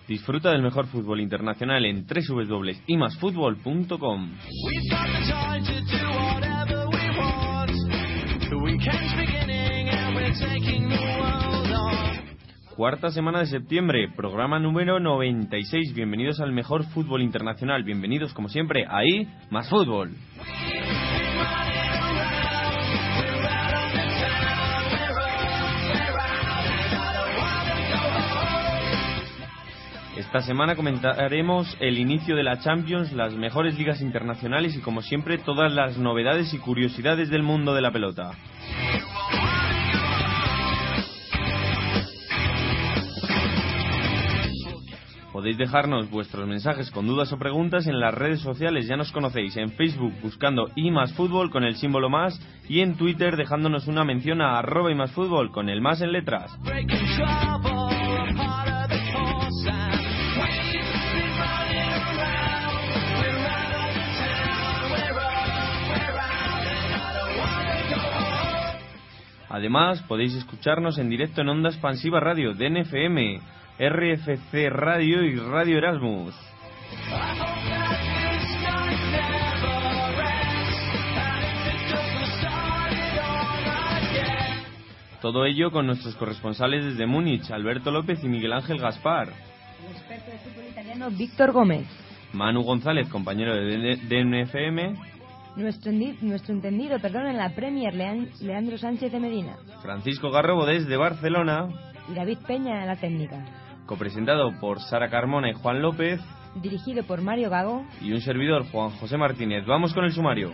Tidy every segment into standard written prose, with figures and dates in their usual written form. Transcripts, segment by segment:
Disfruta del mejor fútbol internacional en www.imasfutbol.com. Cuarta semana de septiembre, programa número 96. Bienvenidos al mejor fútbol internacional. Bienvenidos, como siempre, a I Más Fútbol. Esta semana comentaremos el inicio de la Champions, las mejores ligas internacionales y, como siempre, todas las novedades y curiosidades del mundo de la pelota. Podéis dejarnos vuestros mensajes con dudas o preguntas en las redes sociales, ya nos conocéis, en Facebook buscando imasfutbol con el símbolo más y en Twitter dejándonos una mención a @imasfutbol con el más en letras. Además, podéis escucharnos en directo en Onda Expansiva Radio, DNFM, RFC Radio y Radio Erasmus. Todo ello con nuestros corresponsales desde Múnich, Alberto López y Miguel Ángel Gaspar. El experto de fútbol italiano Víctor Gómez. Manu González, compañero de DNFM. Nuestro entendido, en la Premier, Leandro Sánchez de Medina. Francisco Garrobo desde Barcelona. Y David Peña en la técnica. Copresentado por Sara Carmona y Juan López. Dirigido por Mario Gago. Y un servidor, Juan José Martínez. Vamos con el sumario.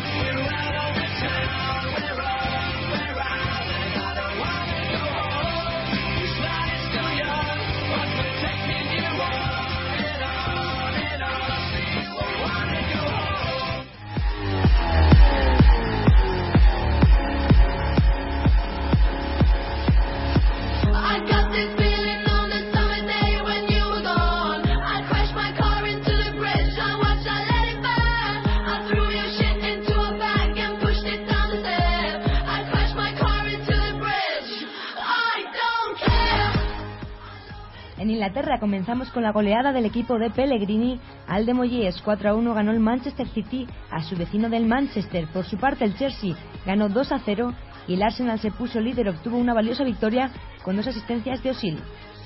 En Inglaterra comenzamos con la goleada del equipo de Pellegrini al de Moyes. 4-1 ganó el Manchester City a su vecino del Manchester. Por su parte, el Chelsea ganó 2-0 y el Arsenal se puso líder. Obtuvo una valiosa victoria con 2 asistencias de Özil.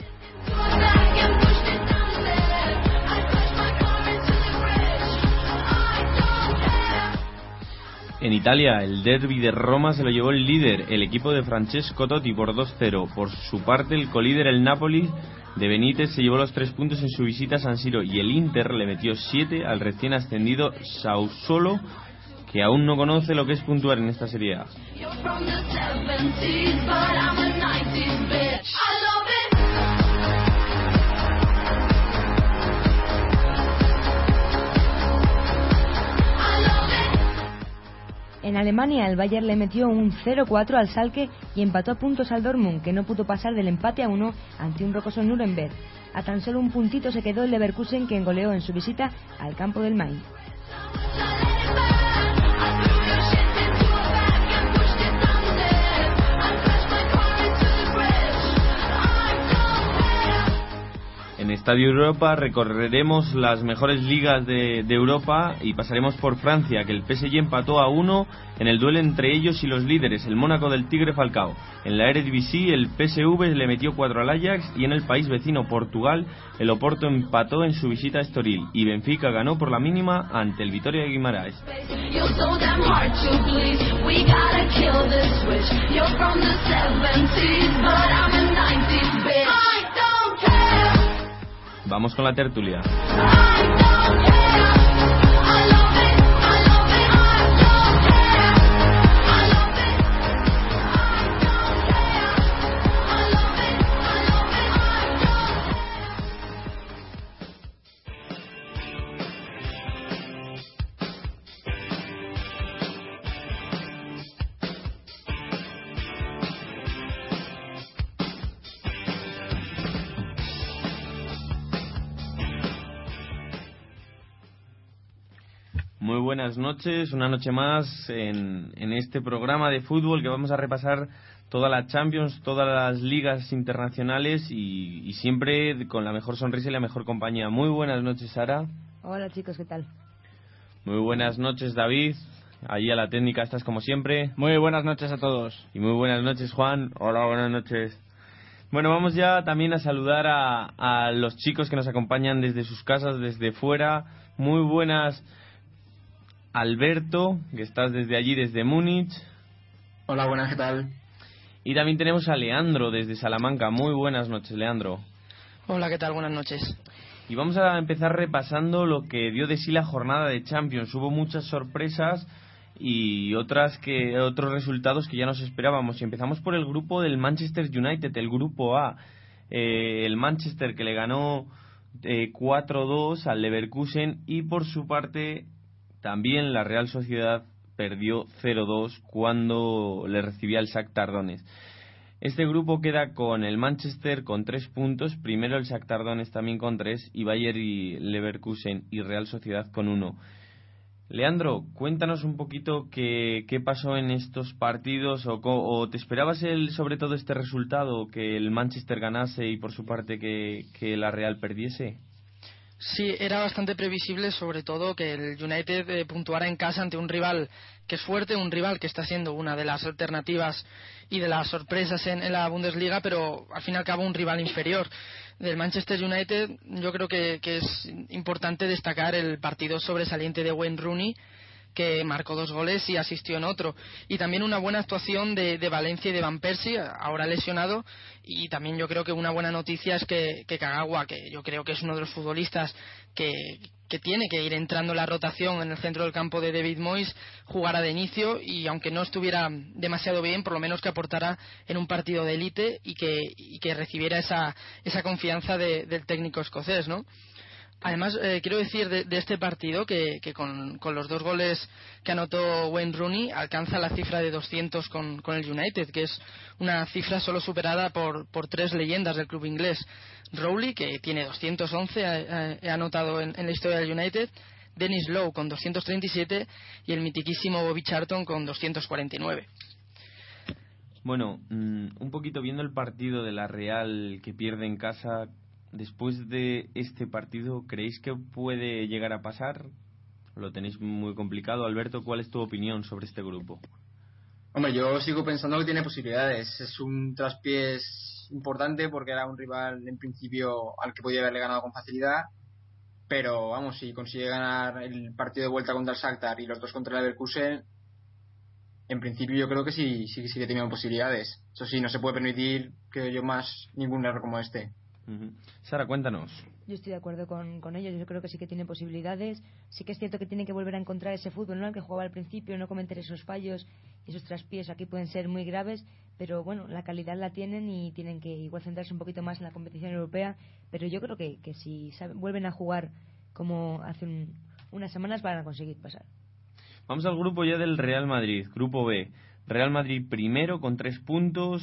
En Italia, el derbi de Roma se lo llevó el líder, el equipo de Francesco Totti, por 2-0. Por su parte, el colíder, el Napoli de Benítez, se llevó los 3 puntos en su visita a San Siro, y el Inter le metió 7 al recién ascendido Sassuolo, que aún no conoce lo que es puntuar en esta Serie A. En Alemania, el Bayern le metió un 0-4 al Schalke y empató a puntos al Dortmund, que no pudo pasar del empate a 1 ante un rocoso Nuremberg. A tan solo un puntito se quedó el Leverkusen, que goleó en su visita al campo del Mainz. En Estadio Europa recorreremos las mejores ligas de Europa y pasaremos por Francia, que el PSG empató a 1 en el duelo entre ellos y los líderes, el Mónaco del Tigre Falcao. En la Eredivisie, el PSV le metió 4 al Ajax, y en el país vecino Portugal, el Oporto empató en su visita a Estoril y Benfica ganó por la mínima ante el Vitória de Guimarães. Vamos con la tertulia. Muy buenas noches, una noche más en este programa de fútbol que vamos a repasar toda la Champions, todas las ligas internacionales y siempre con la mejor sonrisa y la mejor compañía. Muy buenas noches, Sara. Hola chicos, ¿qué tal? Muy buenas noches, David. Allí a la técnica estás como siempre. Muy buenas noches a todos. Y muy buenas noches, Juan. Hola, buenas noches. Bueno, vamos ya también a saludar a los chicos que nos acompañan desde sus casas, desde fuera. Muy buenas, Alberto, que estás desde allí, desde Múnich. Hola, buenas, ¿qué tal? Y también tenemos a Leandro desde Salamanca. Muy buenas noches, Leandro. Hola, ¿qué tal? Buenas noches. Y vamos a empezar repasando lo que dio de sí la jornada de Champions. Hubo muchas sorpresas y otros resultados que ya nos esperábamos. Y empezamos por el grupo del Manchester United, el grupo A. El Manchester, que le ganó 4-2 al Leverkusen, y por su parte también la Real Sociedad perdió 0-2 cuando le recibía el Shakhtar Donetsk. Este grupo queda con el Manchester con 3 puntos, primero el Shakhtar Donetsk también con 3, y Bayern y Leverkusen y Real Sociedad con 1. Leandro, cuéntanos un poquito qué pasó en estos partidos, o te esperabas sobre todo este resultado, que el Manchester ganase y por su parte que la Real perdiese. Sí, era bastante previsible, sobre todo que el United puntuara en casa ante un rival que es fuerte, un rival que está siendo una de las alternativas y de las sorpresas en la Bundesliga, pero al fin y al cabo un rival inferior. Del Manchester United yo creo que es importante destacar el partido sobresaliente de Wayne Rooney, que marcó 2 goles y asistió en otro, y también una buena actuación de Valencia y de Van Persie, ahora lesionado. Y también yo creo que una buena noticia es que Kagawa, que yo creo que es uno de los futbolistas que tiene que ir entrando en la rotación en el centro del campo de David Moyes, jugara de inicio, y aunque no estuviera demasiado bien, por lo menos que aportara en un partido de élite y que recibiera esa confianza del técnico escocés, ¿no? Además, quiero decir de este partido que con los 2 goles que anotó Wayne Rooney alcanza la cifra de 200 con el United, que es una cifra solo superada por 3 leyendas del club inglés. Rowley, que tiene 211, ha anotado en la historia del United, Dennis Lowe con 237 y el mitiquísimo Bobby Charlton con 249. Bueno, un poquito viendo el partido de la Real que pierde en casa. Después de este partido, ¿creéis que puede llegar a pasar? Lo tenéis muy complicado. Alberto, ¿cuál es tu opinión sobre este grupo? Hombre, yo sigo pensando que tiene posibilidades. Es un traspiés importante porque era un rival en principio al que podía haberle ganado con facilidad, pero vamos, si consigue ganar el partido de vuelta contra el Shakhtar y los 2 contra el Leverkusen, en principio yo creo que sí que tiene posibilidades. Eso sí, no se puede permitir, creo yo, más ningún error como este. Sara, cuéntanos. Yo estoy de acuerdo con ellos. Yo creo que sí que tiene posibilidades. Sí que es cierto que tiene que volver a encontrar ese fútbol, ¿no?, el que jugaba al principio, no cometer esos fallos y esos traspiés. Aquí pueden ser muy graves, pero bueno, la calidad la tienen y tienen que igual centrarse un poquito más en la competición europea. Pero yo creo que si vuelven a jugar como hace unas semanas, van a conseguir pasar. Vamos al grupo ya del Real Madrid, grupo B. Real Madrid primero con 3 puntos,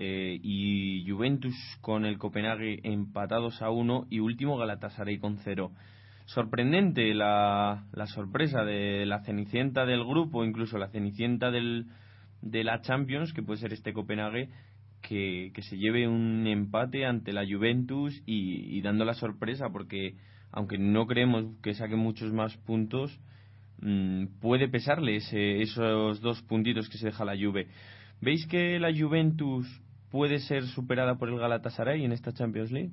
y Juventus con el Copenhague empatados a 1, y último Galatasaray con 0. Sorprendente la sorpresa de la cenicienta del grupo, incluso la cenicienta de la Champions, que puede ser este Copenhague, que se lleve un empate ante la Juventus y dando la sorpresa, porque aunque no creemos que saque muchos más puntos, puede pesarle esos 2 puntitos que se deja la Juve. ¿Veis que la Juventus puede ser superada por el Galatasaray en esta Champions League?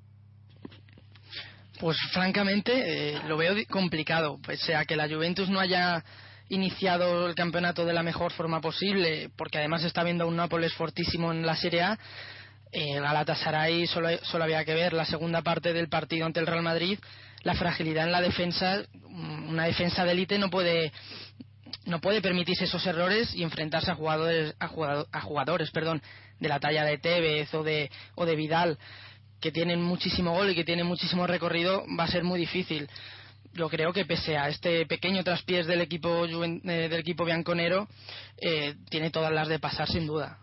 Pues francamente lo veo complicado, pese a que la Juventus no haya iniciado el campeonato de la mejor forma posible, porque además está viendo a un Nápoles fortísimo en la Serie A. El Galatasaray solo había que ver la segunda parte del partido ante el Real Madrid, la fragilidad en la defensa. Una defensa de élite no puede permitirse esos errores y enfrentarse a jugadores de la talla de Tevez o de Vidal, que tienen muchísimo gol y que tienen muchísimo recorrido. Va a ser muy difícil. Yo creo que pese a este pequeño traspiés del equipo bianconero, tiene todas las de pasar sin duda.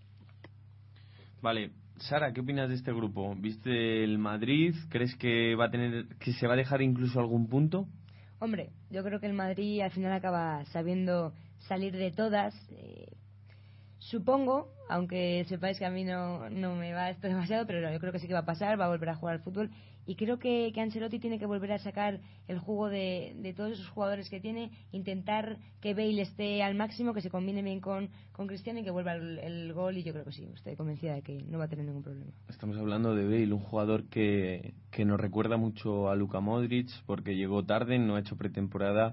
Vale, Sara, ¿qué opinas de este grupo? ¿Viste el Madrid? ¿Crees que se va a dejar incluso algún punto? Hombre, yo creo que el Madrid al final acaba sabiendo salir de todas. Supongo, aunque sepáis que a mí no me va esto demasiado, pero no, yo creo que sí que va a pasar, va a volver a jugar al fútbol y creo que Ancelotti tiene que volver a sacar el jugo de todos esos jugadores que tiene, intentar que Bale esté al máximo, que se combine bien con Cristiano y que vuelva el gol, y yo creo que sí, estoy convencida de que no va a tener ningún problema. Estamos hablando de Bale, un jugador que nos recuerda mucho a Luka Modric porque llegó tarde, no ha hecho pretemporada.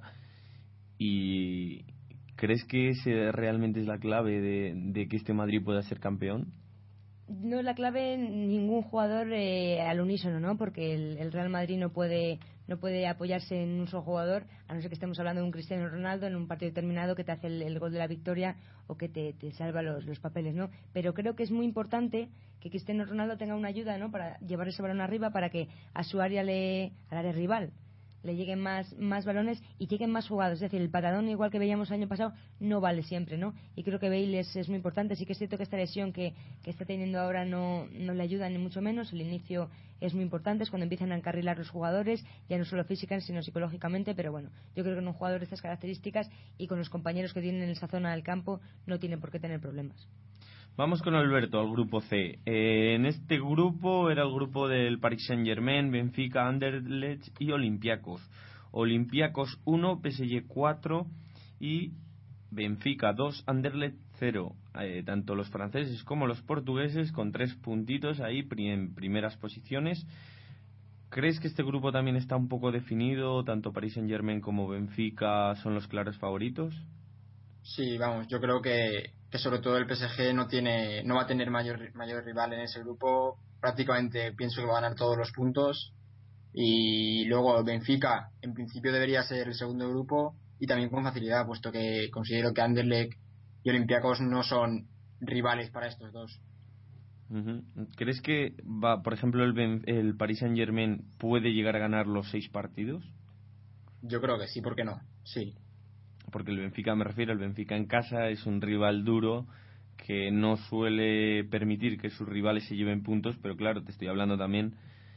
¿Y crees que ese realmente es la clave de que este Madrid pueda ser campeón? No es la clave ningún jugador al unísono, ¿no? Porque el Real Madrid no puede apoyarse en un solo jugador, a no ser que estemos hablando de un Cristiano Ronaldo en un partido determinado que te hace el gol de la victoria o que te salva los papeles, ¿no? Pero creo que es muy importante que Cristiano Ronaldo tenga una ayuda, ¿no? Para llevar ese balón arriba, para que a su área al área rival le lleguen más balones y lleguen más jugados. Es decir, el patadón, igual que veíamos el año pasado, no vale siempre, ¿no? Y creo que Bale es muy importante. Sí que es cierto que esta lesión que está teniendo ahora no le ayuda ni mucho menos. El inicio es muy importante, es cuando empiezan a encarrilar los jugadores, ya no solo físicamente sino psicológicamente, pero bueno, yo creo que en un jugador de estas características y con los compañeros que tienen en esa zona del campo no tiene por qué tener problemas. Vamos con Alberto, al grupo C. En este grupo era el grupo del Paris Saint-Germain, Benfica, Anderlecht y Olympiacos. Olympiacos 1, PSG 4 y Benfica 2, Anderlecht 0. Tanto los franceses como los portugueses con 3 puntitos ahí en primeras posiciones. ¿Crees que este grupo también está un poco definido? Tanto Paris Saint-Germain como Benfica son los claros favoritos. Sí, vamos, yo creo que sobre todo el PSG no va a tener mayor rival en ese grupo. Prácticamente pienso que va a ganar todos los puntos. Y luego Benfica en principio debería ser el segundo grupo y también con facilidad, puesto que considero que Anderlecht y Olympiacos no son rivales para estos dos. Uh-huh. ¿Crees que por ejemplo el Paris Saint-Germain puede llegar a ganar los 6 partidos? Yo creo que sí, ¿por qué no? Sí. Porque el Benfica, me refiero, el Benfica en casa es un rival duro que no suele permitir que sus rivales se lleven puntos, pero claro, te estoy hablando también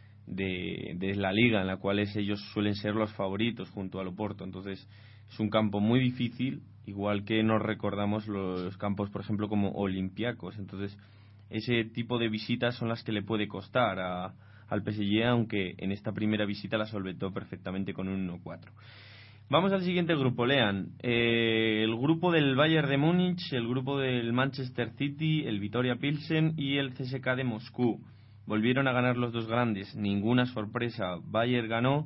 de la liga en la cual ellos suelen ser los favoritos junto al Oporto. Entonces es un campo muy difícil, igual que nos recordamos los campos, por ejemplo, como Olympiacos. Entonces ese tipo de visitas son las que le puede costar al PSG, aunque en esta primera visita la solventó perfectamente con un 1-4. Vamos al siguiente grupo, lean. El grupo del Bayern de Múnich, el grupo del Manchester City, el Viktoria Pilsen y el CSKA de Moscú. Volvieron a ganar los dos grandes, ninguna sorpresa. Bayern ganó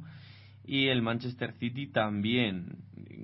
y el Manchester City también.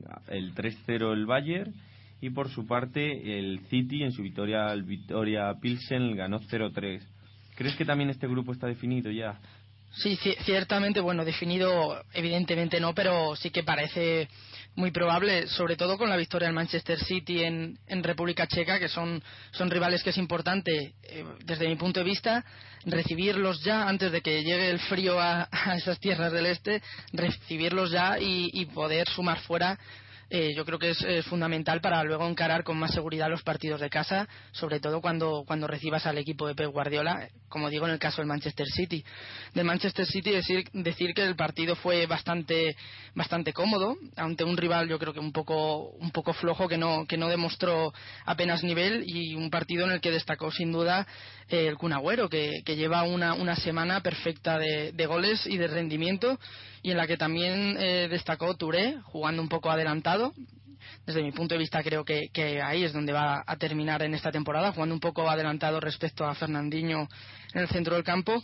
El 3-0 el Bayern y por su parte el City en su victoria al Viktoria Pilsen ganó 0-3. ¿Crees que también este grupo está definido ya? Sí, ciertamente, bueno, definido evidentemente no, pero sí que parece muy probable, sobre todo con la victoria del Manchester City en República Checa, que son rivales que es importante, desde mi punto de vista, recibirlos ya antes de que llegue el frío a esas tierras del este, recibirlos ya y poder sumar fuera. Yo creo que es fundamental para luego encarar con más seguridad los partidos de casa, sobre todo cuando recibas al equipo de Pep Guardiola, como digo en el caso del Manchester City. Del Manchester City decir que el partido fue bastante cómodo ante un rival, yo creo que un poco flojo, que no demostró apenas nivel, y un partido en el que destacó sin duda el Kun Agüero, que lleva una semana perfecta de goles y de rendimiento, y en la que también destacó Touré, jugando un poco adelantado. Desde mi punto de vista creo que ahí es donde va a terminar en esta temporada, jugando un poco adelantado respecto a Fernandinho en el centro del campo.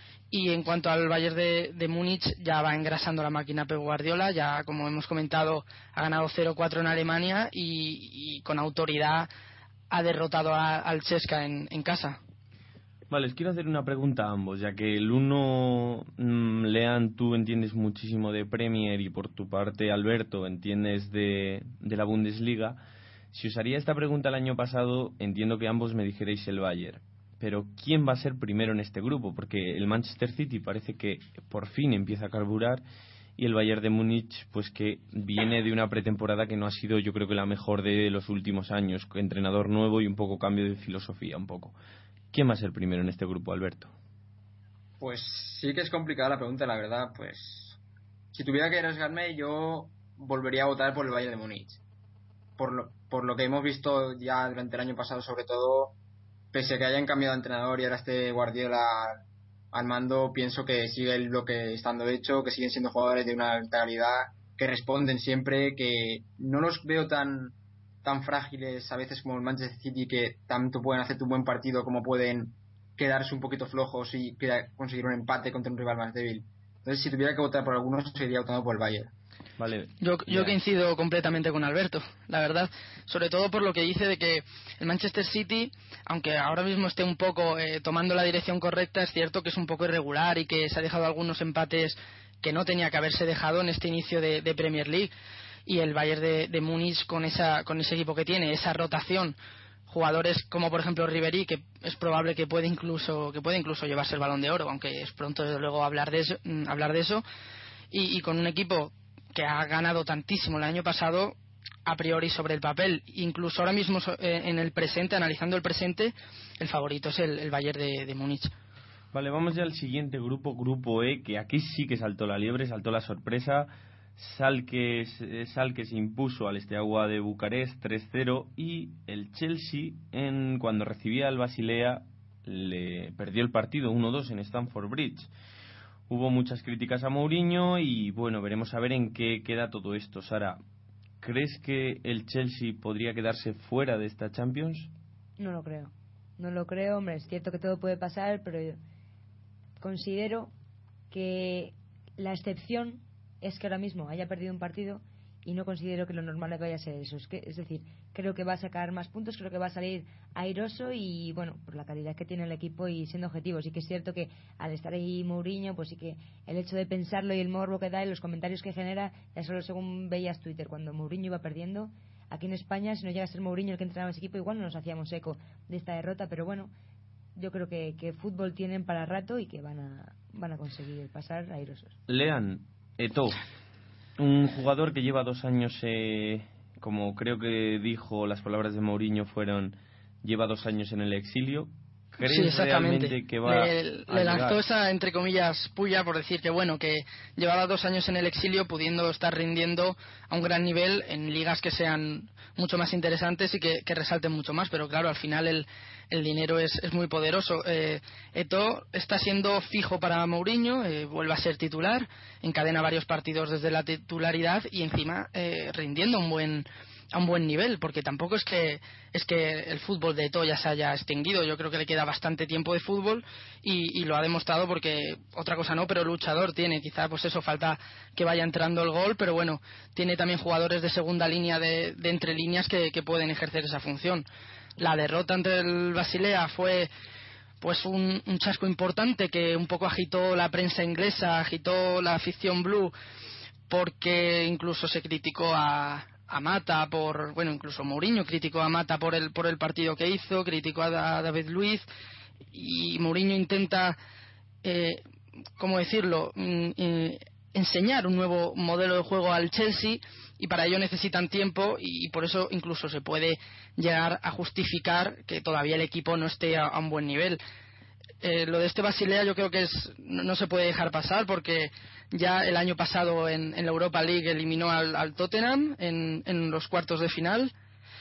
Y en cuanto al Bayern de Múnich, ya va engrasando la máquina Pep Guardiola, ya como hemos comentado ha ganado 0-4 en Alemania y con autoridad ha derrotado al CSKA en casa. Vale, les quiero hacer una pregunta a ambos, ya que el uno, Lean, tú entiendes muchísimo de Premier y por tu parte, Alberto, entiendes de la Bundesliga. Si os haría esta pregunta el año pasado, entiendo que ambos me dijerais el Bayern. Pero ¿quién va a ser primero en este grupo? Porque el Manchester City parece que por fin empieza a carburar y el Bayern de Múnich, pues que viene de una pretemporada que no ha sido, yo creo que la mejor de los últimos años, entrenador nuevo y un poco cambio de filosofía, un poco. ¿Quién va a ser primero en este grupo, Alberto? Pues sí que es complicada la pregunta, la verdad. Pues si tuviera que arriesgarme, yo volvería a votar por el Bayern de Múnich, por lo que hemos visto ya durante el año pasado, sobre todo, pese a que hayan cambiado de entrenador y ahora esté Guardiola al mando, pienso que sigue el bloque estando hecho, que siguen siendo jugadores de una alta calidad, que responden siempre, que no los veo tan frágiles a veces como el Manchester City, que tanto pueden hacer un buen partido como pueden quedarse un poquito flojos y conseguir un empate contra un rival más débil. Entonces, si tuviera que votar por algunos, sería votando por el Bayern. Vale. Yo coincido completamente con Alberto, la verdad, sobre todo por lo que dice de que el Manchester City, aunque ahora mismo esté un poco tomando la dirección correcta, es cierto que es un poco irregular y que se ha dejado algunos empates que no tenía que haberse dejado en este inicio de Premier League. Y el Bayern de Múnich, con ese equipo que tiene, esa rotación, jugadores como por ejemplo Ribéry, que es probable que puede incluso llevarse el Balón de Oro, aunque es pronto desde luego hablar de eso, y con un equipo que ha ganado tantísimo el año pasado, a priori sobre el papel, incluso ahora mismo en el presente, analizando el presente, el favorito es el Bayern de Múnich. Vale, vamos ya al siguiente grupo E, que aquí sí que saltó la liebre, saltó la sorpresa. Schalke se impuso al Steaua de Bucarest 3-0 y el Chelsea, cuando recibía al Basilea, le perdió el partido 1-2 en Stamford Bridge. Hubo muchas críticas a Mourinho y bueno, veremos a ver en qué queda todo esto. Sara, ¿crees que el Chelsea podría quedarse fuera de esta Champions? No lo creo, hombre, es cierto que todo puede pasar, pero yo considero que la excepción es que ahora mismo haya perdido un partido y no considero que lo normal vaya a ser eso. Es decir, creo que va a sacar más puntos, creo que va a salir airoso y bueno, por la calidad que tiene el equipo y siendo objetivo. Sí que es cierto que al estar ahí Mourinho, pues sí que el hecho de pensarlo y el morbo que da y los comentarios que genera, ya solo según veías Twitter, cuando Mourinho iba perdiendo, aquí en España, si no llega a ser Mourinho el que entrenaba ese equipo, igual no nos hacíamos eco de esta derrota, pero bueno, yo creo que fútbol tienen para rato y que van a conseguir pasar airosos. Lean, Eto'o, un jugador que lleva 2 años, como creo que dijo, las palabras de Mourinho fueron, lleva 2 años en el exilio. ¿Crees sí, exactamente. realmente que va le lanzó esa, entre comillas, puya por decir que bueno, que llevaba 2 años en el exilio pudiendo estar rindiendo a un gran nivel en ligas que sean mucho más interesantes y que resalten mucho más, pero claro, al final el dinero es muy poderoso. Eto'o está siendo fijo para Mourinho, vuelve a ser titular, encadena varios partidos desde la titularidad y encima rindiendo a un buen nivel, porque tampoco es que el fútbol de Eto'o ya se haya extinguido. Yo creo que le queda bastante tiempo de fútbol y lo ha demostrado, porque otra cosa no, pero luchador tiene. Quizá pues eso, falta que vaya entrando el gol, pero bueno, tiene también jugadores de segunda línea de entre líneas que pueden ejercer esa función. La derrota ante el Basilea fue pues un chasco importante que un poco agitó la prensa inglesa, agitó la afición blue, porque incluso se criticó a Mata incluso Mourinho criticó a Mata por el partido que hizo, criticó a David Luiz, y Mourinho intenta ¿cómo decirlo? Enseñar un nuevo modelo de juego al Chelsea, y para ello necesitan tiempo, y por eso incluso se puede llegar a justificar que todavía el equipo no esté a un buen nivel. Lo de este Basilea yo creo que no se puede dejar pasar, porque ya el año pasado en la Europa League eliminó al Tottenham en los cuartos de final.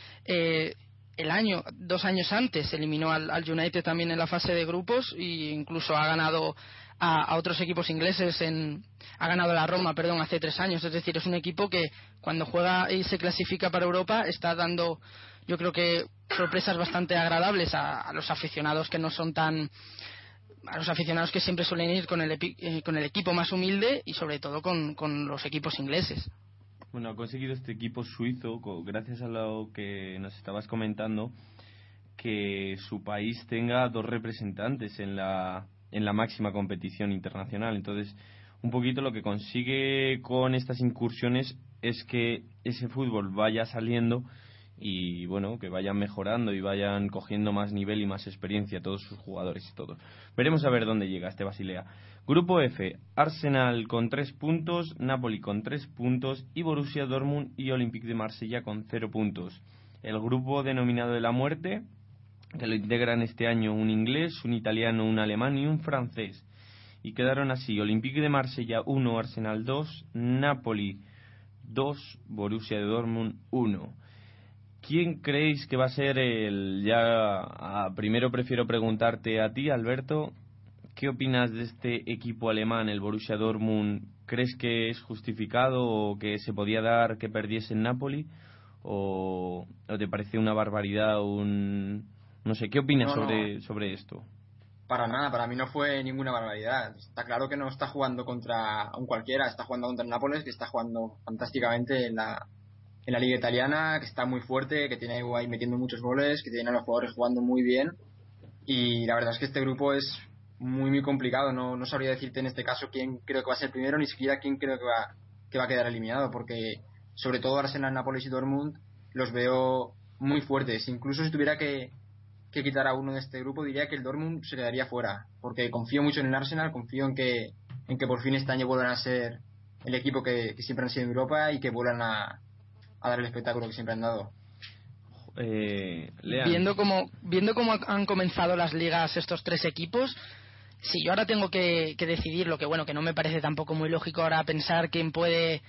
2 años antes eliminó al United también en la fase de grupos, e incluso ha ganado a otros equipos ingleses, ha ganado a la Roma, hace 3 años. Es decir, es un equipo que cuando juega y se clasifica para Europa está dando, yo creo que, sorpresas bastante agradables a los aficionados que no son a los aficionados que siempre suelen ir con el equipo más humilde, y sobre todo con los equipos ingleses. Bueno, ha conseguido este equipo suizo, gracias a lo que nos estabas comentando, que su país tenga 2 representantes en la máxima competición internacional. Entonces, un poquito lo que consigue con estas incursiones es que ese fútbol vaya saliendo y bueno, que vayan mejorando y vayan cogiendo más nivel y más experiencia todos sus jugadores y todo. Veremos a ver dónde llega este Basilea. Grupo F, Arsenal con 3 puntos, Napoli con 3 puntos y Borussia Dortmund y Olympique de Marsella con 0 puntos. El grupo denominado de la muerte, que lo integran este año un inglés, un italiano, un alemán y un francés. Y quedaron así: Olympique de Marsella 1, Arsenal 2, Napoli 2, Borussia Dortmund 1. ¿quién creéis que va a ser primero prefiero preguntarte a ti, Alberto, ¿qué opinas de este equipo alemán, el Borussia Dortmund? ¿Crees que es justificado o que se podía dar que perdiese en Napoli? ¿O te parece una barbaridad? No sé, ¿qué opinas sobre esto? Para nada, para mí no fue ninguna barbaridad. Está claro que no está jugando contra un cualquiera, está jugando contra el Nápoles, que está jugando fantásticamente en la liga italiana, que está muy fuerte, que tiene ahí metiendo muchos goles, que tiene a los jugadores jugando muy bien. Y la verdad es que este grupo es muy muy complicado. No sabría decirte en este caso quién creo que va a ser primero, ni siquiera quién creo que va a quedar eliminado, porque sobre todo Arsenal, Nápoles y Dortmund los veo muy fuertes. Incluso si tuviera que quitar a uno de este grupo, diría que el Dortmund se quedaría fuera, porque confío mucho en el Arsenal, confío en que por fin este año vuelvan a ser el equipo que siempre han sido en Europa y que vuelvan a dar el espectáculo que siempre han dado. Viendo cómo han comenzado las ligas estos tres equipos, si yo ahora tengo que decidir, lo que que no me parece tampoco muy lógico ahora pensar quién puede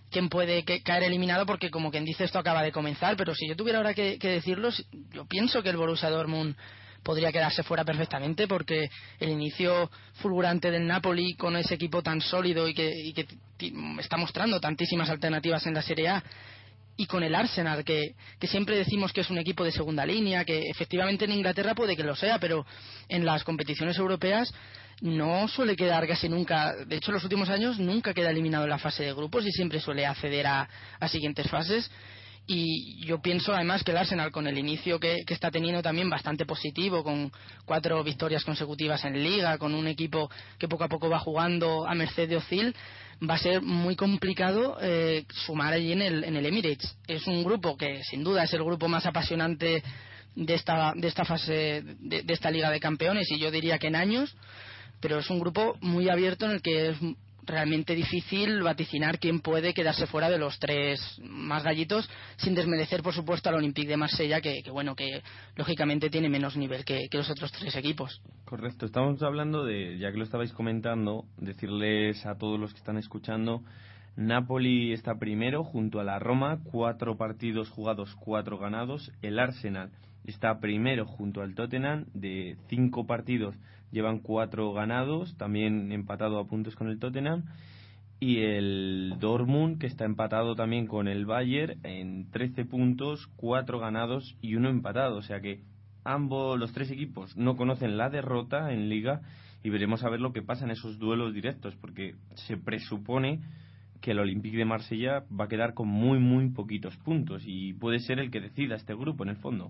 caer eliminado, porque como quien dice esto acaba de comenzar, pero si yo tuviera ahora que decirlo, yo pienso que el Borussia Dortmund podría quedarse fuera perfectamente, porque el inicio fulgurante del Napoli con ese equipo tan sólido y que está mostrando tantísimas alternativas en la Serie A, y con el Arsenal, que siempre decimos que es un equipo de segunda línea, que efectivamente en Inglaterra puede que lo sea, pero en las competiciones europeas no suele quedar casi nunca. De hecho, en los últimos años nunca queda eliminado en la fase de grupos y siempre suele acceder a siguientes fases. Y yo pienso además que el Arsenal, con el inicio que está teniendo también bastante positivo, con 4 victorias consecutivas en Liga, con un equipo que poco a poco va jugando a merced de Özil, va a ser muy complicado sumar allí en el Emirates. Es un grupo que sin duda es el grupo más apasionante de esta fase de esta Liga de Campeones, y yo diría que en años, pero es un grupo muy abierto en el que es realmente difícil vaticinar quién puede quedarse fuera de los tres más gallitos, sin desmerecer por supuesto al Olympique de Marsella, que lógicamente tiene menos nivel que los otros tres equipos. Correcto, estamos hablando de, ya que lo estabais comentando, decirles a todos los que están escuchando, Napoli está primero junto a la Roma, 4 partidos jugados, 4 ganados. El Arsenal está primero junto al Tottenham, de 5 partidos llevan 4 ganados, también empatado a puntos con el Tottenham. Y el Dortmund, que está empatado también con el Bayern en 13 puntos, 4 ganados y 1 empatado. O sea que los tres equipos no conocen la derrota en Liga, y veremos a ver lo que pasa en esos duelos directos, porque se presupone que el Olympique de Marsella va a quedar con muy muy poquitos puntos y puede ser el que decida este grupo en el fondo.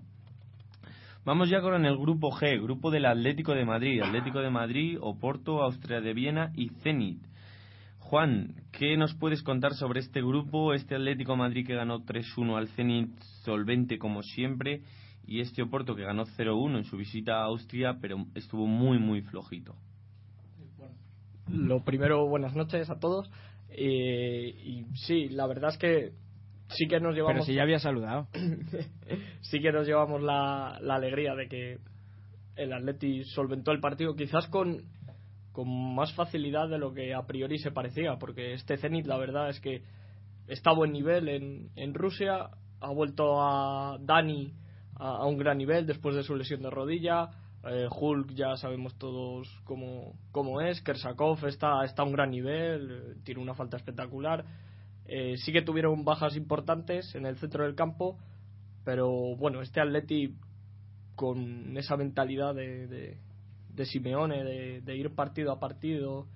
Vamos ya con el grupo G, grupo del Atlético de Madrid, Oporto, Austria de Viena y Zenit. Juan, ¿qué nos puedes contar sobre este grupo, este Atlético de Madrid que ganó 3-1 al Zenit solvente como siempre, y este Oporto que ganó 0-1 en su visita a Austria, pero estuvo muy muy flojito? Lo primero, buenas noches a todos. Y sí, la verdad es que sí que nos llevamos... Pero si ya había saludado. Sí que nos llevamos la alegría de que el Atleti solventó el partido, quizás con más facilidad de lo que a priori se parecía, porque este Zenit la verdad es que está a buen nivel en Rusia, ha vuelto a Dani a un gran nivel después de su lesión de rodilla. Hulk ya sabemos todos cómo es. Kersakov está a un gran nivel, tiene una falta espectacular. Sí que tuvieron bajas importantes en el centro del campo, pero bueno, este Atleti con esa mentalidad de Simeone, de ir partido a partido,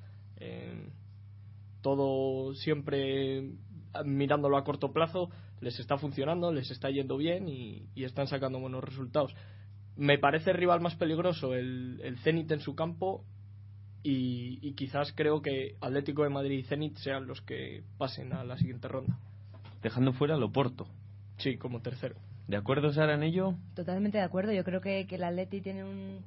todo siempre mirándolo a corto plazo, les está funcionando, les está yendo bien y están sacando buenos resultados. Me parece el rival más peligroso el Zenit en su campo, y quizás creo que Atlético de Madrid y Zenit sean los que pasen a la siguiente ronda. Dejando fuera al Oporto. Sí, como tercero. ¿De acuerdo, Sara, en ello? Totalmente de acuerdo. Yo creo que el Atleti tiene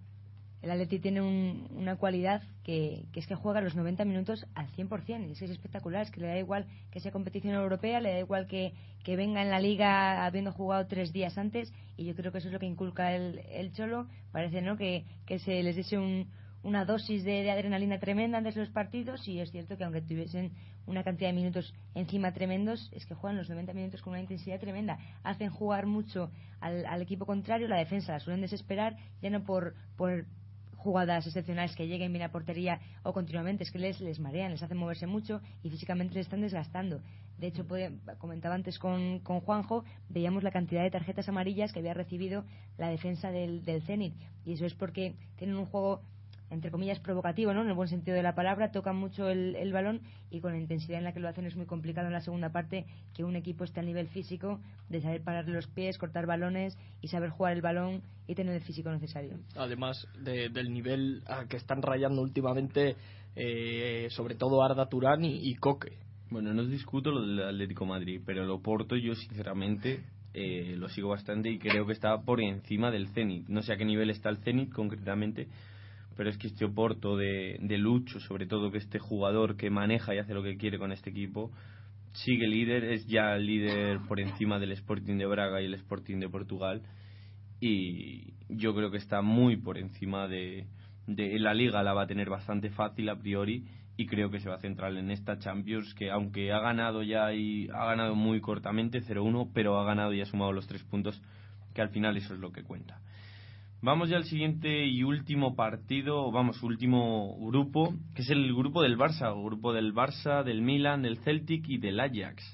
una cualidad que es que juega los 90 minutos al 100%, y es espectacular. Es que le da igual que sea competición europea, le da igual que venga en la Liga habiendo jugado 3 días antes, y yo creo que eso es lo que inculca el Cholo. Parece, ¿no?, que se les diese una dosis de adrenalina tremenda antes de los partidos, y es cierto que aunque tuviesen una cantidad de minutos encima tremendos, es que juegan los 90 minutos con una intensidad tremenda, hacen jugar mucho al equipo contrario, la defensa la suelen desesperar, ya no por jugadas excepcionales que lleguen bien a portería o continuamente, es que les marean, les hacen moverse mucho y físicamente les están desgastando. De hecho, comentaba antes con Juanjo, veíamos la cantidad de tarjetas amarillas que había recibido la defensa del Zenit, y eso es porque tienen un juego entre comillas provocativo, ¿no? En el buen sentido de la palabra, tocan mucho el balón, y con la intensidad en la que lo hacen es muy complicado en la segunda parte que un equipo esté a nivel físico de saber pararle los pies, cortar balones y saber jugar el balón y tener el físico necesario. Además del nivel a que están rayando últimamente, sobre todo Arda Turán y Coque. Bueno, no discuto lo del Atlético de Madrid, pero el Oporto yo sinceramente lo sigo bastante y creo que está por encima del Zenit. No sé a qué nivel está el Zenit concretamente, pero es que este Oporto de Lucho, sobre todo, que este jugador que maneja y hace lo que quiere con este equipo, sigue líder, es ya líder por encima del Sporting de Braga y el Sporting de Portugal, y yo creo que está muy por encima de la Liga. La va a tener bastante fácil a priori, y creo que se va a centrar en esta Champions, que aunque ha ganado ya y ha ganado muy cortamente 0-1, pero ha ganado y ha sumado los 3 puntos, que al final eso es lo que cuenta. Vamos ya al siguiente y último partido, último grupo, que es el grupo del Barça, del Milan, del Celtic y del Ajax.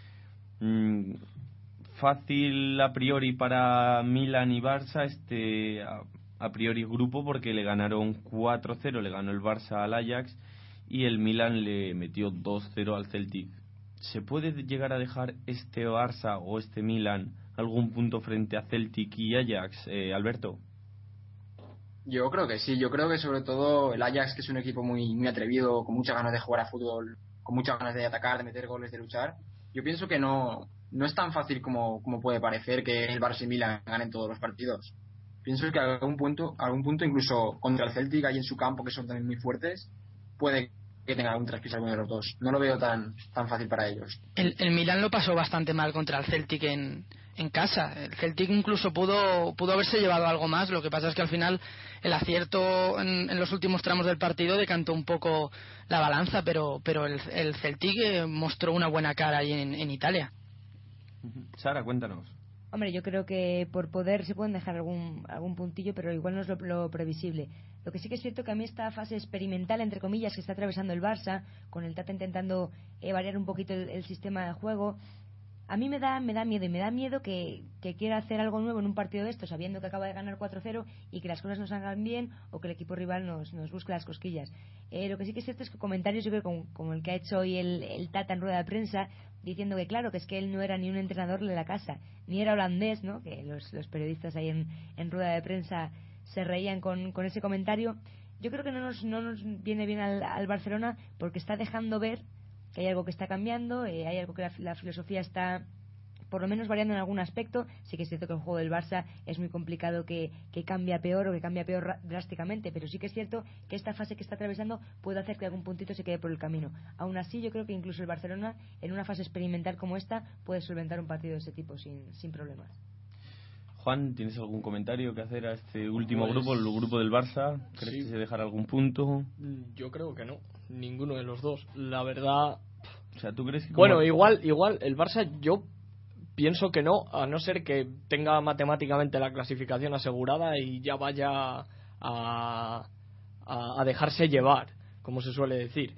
Fácil a priori para Milan y Barça a priori grupo, porque le ganaron 4-0, le ganó el Barça al Ajax y el Milan le metió 2-0 al Celtic. ¿Se puede llegar a dejar este Barça o este Milan algún punto frente a Celtic y Ajax, Alberto? Yo creo que sí, yo creo que sobre todo el Ajax, que es un equipo muy, muy atrevido, con muchas ganas de jugar a fútbol, con muchas ganas de atacar, de meter goles, de luchar. Yo pienso que no es tan fácil como puede parecer que el Barça y Milan ganen todos los partidos. Pienso que a algún punto incluso contra el Celtic, ahí en su campo, que son también muy fuertes, puede que tenga algún traspiés alguno de los dos. No lo veo tan fácil para ellos. El Milan lo pasó bastante mal contra el Celtic en casa. El Celtic incluso pudo haberse llevado algo más. Lo que pasa es que al final el acierto en los últimos tramos del partido decantó un poco la balanza, pero el Celtic mostró una buena cara ahí en Italia. Sara, cuéntanos. Hombre, yo creo que por poder se pueden dejar algún puntillo, pero igual no es lo previsible. Lo que sí que es cierto que a mí esta fase experimental, entre comillas, que está atravesando el Barça, con el Tata intentando variar un poquito el sistema de juego, a mí me da miedo, y me da miedo que quiera hacer algo nuevo en un partido de estos, sabiendo que acaba de ganar 4-0 y que las cosas no salgan bien, o que el equipo rival nos busque las cosquillas. Lo que sí que es cierto es que comentarios, yo creo, como el que ha hecho hoy el Tata en rueda de prensa, diciendo que claro, que es que él no era ni un entrenador de la casa, ni era holandés, ¿no? Que los periodistas ahí en rueda de prensa se reían con ese comentario. Yo creo que no nos viene bien al Barcelona, porque está dejando ver que hay algo que está cambiando, hay algo que la filosofía está por lo menos variando en algún aspecto. Sí que es cierto que el juego del Barça es muy complicado que cambie a peor, o que cambie a peor drásticamente, pero sí que es cierto que esta fase que está atravesando puede hacer que algún puntito se quede por el camino. Aún así, yo creo que incluso el Barcelona, en una fase experimental como esta, puede solventar un partido de ese tipo sin problemas. Juan, ¿tienes algún comentario que hacer a este último grupo, el grupo del Barça? ¿Crees que se dejará algún punto? Yo creo que no, ninguno de los dos, la verdad. O sea, ¿tú crees que...? Bueno, igual el Barça, yo pienso que no, a no ser que tenga matemáticamente la clasificación asegurada y ya vaya a dejarse llevar, como se suele decir.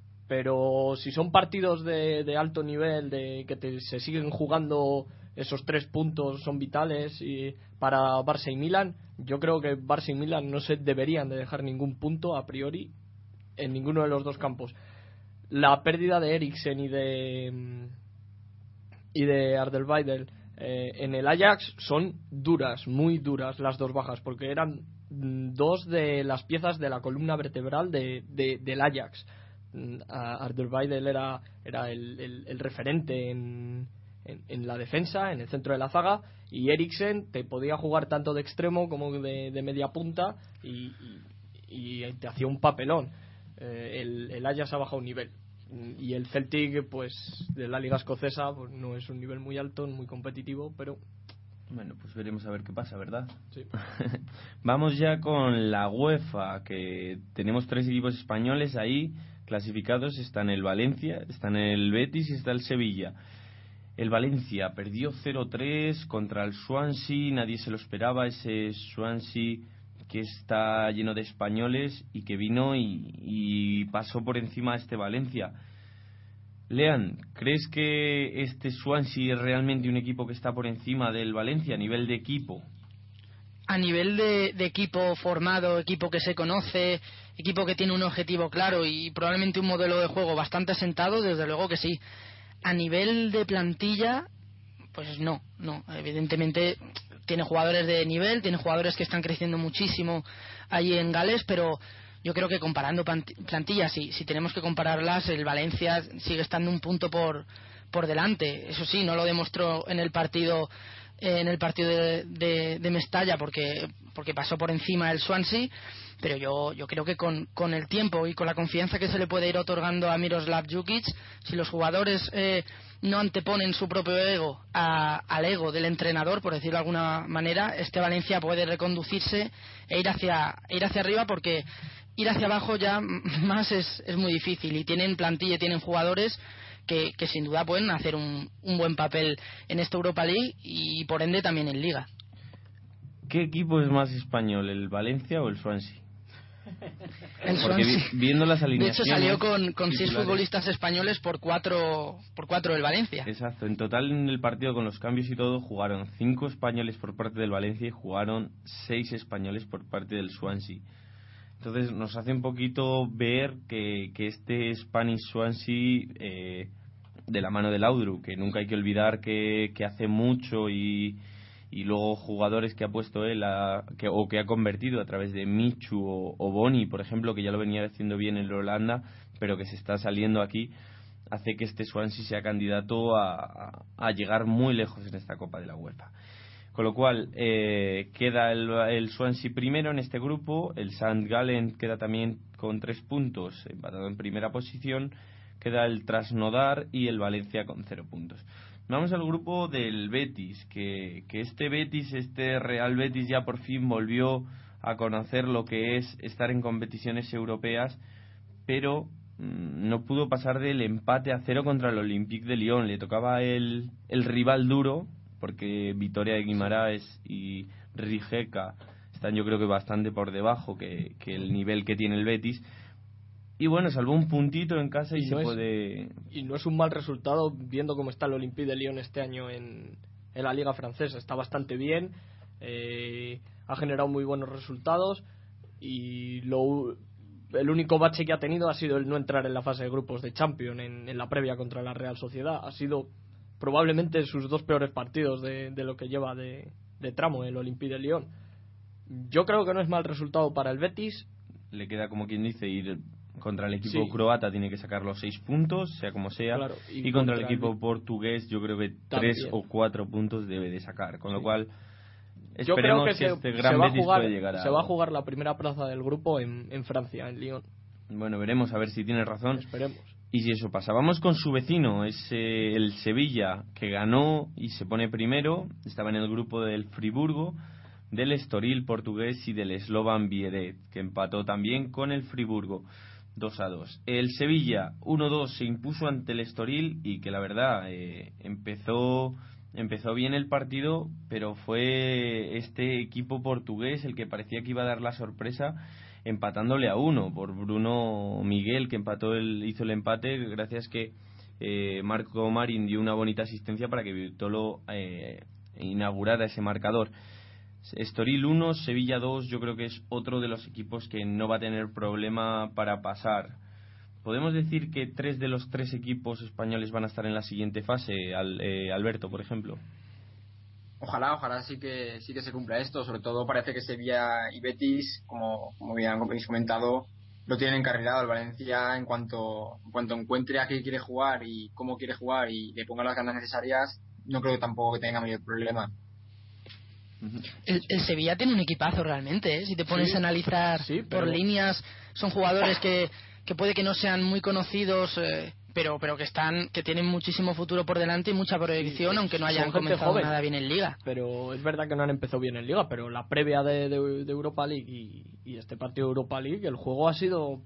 Pero si son partidos de alto nivel, de que se siguen jugando, esos 3 puntos son vitales y para Barça y Milan, yo creo que Barça y Milan no se deberían de dejar ningún punto a priori en ninguno de los dos campos. La pérdida de Eriksen y de Alderweireld en el Ajax son duras, muy duras las dos bajas, porque eran 2 de las piezas de la columna vertebral del Ajax. Alderweireld era el referente en la defensa, en el centro de la zaga, y Eriksen te podía jugar tanto de extremo como de media punta y te hacía un papelón. El Ajax ha bajado un nivel, y el Celtic, pues de la liga escocesa, pues no es un nivel muy alto, muy competitivo, pero Bueno, pues veremos a ver qué pasa, ¿verdad? Sí. Vamos ya con la UEFA, que tenemos 3 equipos españoles ahí clasificados. Están el Valencia, están el Betis y está el Sevilla. El Valencia perdió 0-3 contra el Swansea, nadie se lo esperaba, ese Swansea que está lleno de españoles y que vino y pasó por encima a este Valencia. Lean, ¿crees que este Swansea es realmente un equipo que está por encima del Valencia a nivel de equipo? A nivel de equipo formado, equipo que se conoce, equipo que tiene un objetivo claro y probablemente un modelo de juego bastante asentado, desde luego que sí. A nivel de plantilla, pues no. Evidentemente tiene jugadores de nivel, tiene jugadores que están creciendo muchísimo allí en Gales, pero yo creo que comparando plantillas, si tenemos que compararlas, el Valencia sigue estando un punto por delante. Eso sí, no lo demostró en el partido de Mestalla porque pasó por encima del Swansea, pero yo creo que con el tiempo y con la confianza que se le puede ir otorgando a Miroslav Jukic, si los jugadores no anteponen su propio ego al ego del entrenador, por decirlo de alguna manera, este Valencia puede reconducirse e ir hacia arriba, porque ir hacia abajo ya más es muy difícil, y tienen plantilla y tienen jugadores que sin duda pueden hacer un buen papel en esta Europa League y por ende también en Liga. ¿Qué equipo es más español, el Valencia o el Swansea? El Porque Swansea, viendo las de hecho, alineaciones, salió con 6 titulares, futbolistas españoles por 4 del Valencia. Exacto, en total en el partido con los cambios y todo jugaron 5 españoles por parte del Valencia y jugaron 6 españoles por parte del Swansea. Entonces nos hace un poquito ver que este Spanish Swansea, de la mano del Audru, que nunca hay que olvidar que hace mucho, y luego jugadores que ha puesto él que ha convertido a través de Michu o Boni, por ejemplo, que ya lo venía haciendo bien en Holanda, pero que se está saliendo aquí, hace que este Swansea sea candidato a llegar muy lejos en esta Copa de la UEFA. Con lo cual queda el Swansea primero en este grupo, el St. Gallen queda también con 3 puntos, empatado en primera posición, queda el Krasnodar y el Valencia con 0 puntos. Vamos al grupo del Betis, que este Real Betis ya por fin volvió a conocer lo que es estar en competiciones europeas, pero no pudo pasar del empate a 0 contra el Olympique de Lyon. Le tocaba el rival duro, porque Vitoria de Guimarães y Rijeka están, yo creo que bastante por debajo que el nivel que tiene el Betis. Y bueno, salvó un puntito en casa y no es un mal resultado viendo cómo está el Olympique de Lyon este año en la Liga Francesa. Está bastante bien, ha generado muy buenos resultados, y el único bache que ha tenido ha sido el no entrar en la fase de grupos de Champions en la previa contra la Real Sociedad. Ha sido probablemente sus 2 peores partidos de lo que lleva de tramo el Olympique de Lyon. Yo creo que no es mal resultado para el Betis. Le queda, como quien dice, ir contra el equipo croata, tiene que sacar los 6 puntos, sea como sea, claro, y contra el equipo portugués yo creo que 3 o 4 puntos debe de sacar, con lo cual esperemos que este gran Betis puede llegar se va a jugar la primera plaza del grupo en Francia, en Lyon. Bueno, veremos a ver si tiene razón. Esperemos. Y si eso pasa, vamos con su vecino, es el Sevilla, que ganó y se pone primero. Estaba en el grupo del Friburgo, del Estoril portugués y del Slovan Bieret, que empató también con el Friburgo 2-2. El Sevilla 1-2 se impuso ante el Estoril, y que la verdad empezó bien el partido, pero fue este equipo portugués el que parecía que iba a dar la sorpresa, empatándole a 1 por Bruno Miguel, que hizo el empate gracias que Marco Marín dio una bonita asistencia para que Vitolo inaugurara ese marcador. Estoril 1, Sevilla 2, yo creo que es otro de los equipos que no va a tener problema para pasar. ¿Podemos decir que 3 de los 3 equipos españoles van a estar en la siguiente fase, Alberto, por ejemplo? Ojalá sí que se cumpla esto. Sobre todo parece que Sevilla y Betis, como bien habéis comentado, lo tienen encarrilado. El Valencia, en cuanto encuentre a qué quiere jugar y cómo quiere jugar y le ponga las ganas necesarias, no creo que tampoco que tenga mayor problema. El Sevilla tiene un equipazo realmente, ¿eh? Si te pones a analizar por líneas, son jugadores que puede que no sean muy conocidos, pero que tienen muchísimo futuro por delante y mucha proyección, sí, aunque no hayan comenzado joven, nada bien en Liga. Pero es verdad que no han empezado bien en Liga, pero la previa de Europa League y este partido de Europa League, el juego ha sido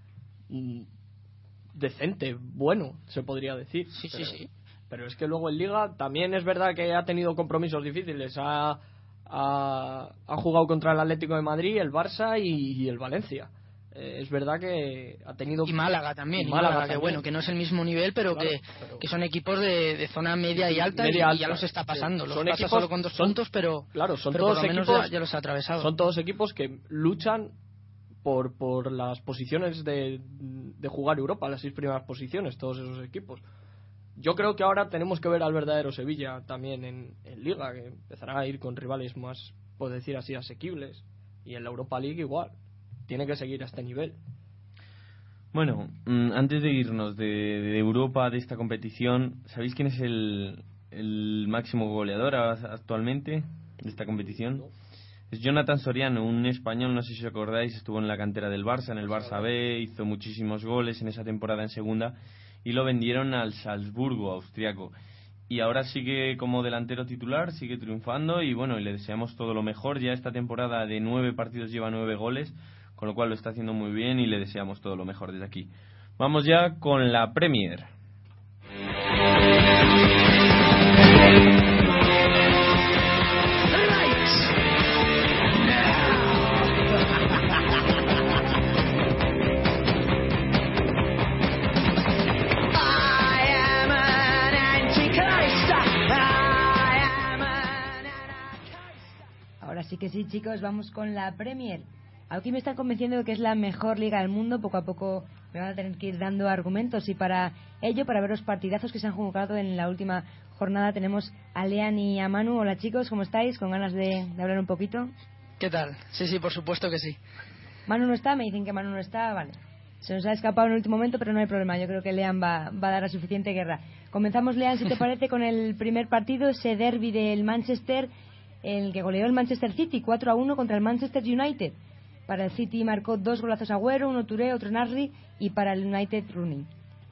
decente, bueno, se podría decir. Sí. Pero es que luego en Liga también es verdad que ha tenido compromisos difíciles. Ha jugado contra el Atlético de Madrid, el Barça y el Valencia. Es verdad que ha tenido... Y Málaga también. Que bueno, que no es el mismo nivel, pero, claro, que son equipos de zona media y alta, y ya los está pasando. Los pasa solo con 2 puntos, pero, claro, son pero todos por lo menos equipos, ya los ha atravesado. Son todos equipos que luchan por las posiciones de jugar Europa, las 6 primeras posiciones, todos esos equipos. Yo creo que ahora tenemos que ver al verdadero Sevilla también en Liga, que empezará a ir con rivales más, por decir así, asequibles. Y en la Europa League igual. Tiene que seguir a este nivel. Bueno, antes de irnos de Europa, de esta competición, ¿sabéis quién es el máximo goleador actualmente de esta competición? No. Es Jonathan Soriano, un español, no sé si os acordáis, estuvo en la cantera del Barça, en el Barça B, hizo muchísimos goles en esa temporada en segunda y lo vendieron al Salzburgo austriaco. Y ahora sigue como delantero titular, sigue triunfando y bueno, y le deseamos todo lo mejor. Ya esta temporada de 9 partidos lleva 9 goles, con lo cual lo está haciendo muy bien y le deseamos todo lo mejor desde aquí. Vamos ya con la Premier. Ahora sí que sí, chicos, vamos con la Premier. Aquí me están convenciendo de que es la mejor liga del mundo. Poco a poco me van a tener que ir dando argumentos, y para ello, para ver los partidazos que se han jugado en la última jornada, tenemos a Lean y a Manu. Hola chicos, ¿cómo estáis? ¿Con ganas de hablar un poquito? ¿Qué tal? Sí, por supuesto que sí. Manu no está, me dicen que Manu no está, vale. Se nos ha escapado en el último momento, pero no hay problema. Yo creo que Lean va a dar a suficiente guerra. Comenzamos, Lean, si te parece, con el primer partido, ese derbi del Manchester, el que goleó el Manchester City 4-1 contra el Manchester United. Para el City marcó 2 golazos Agüero, uno Touré, otro Nasri, y para el United Rooney.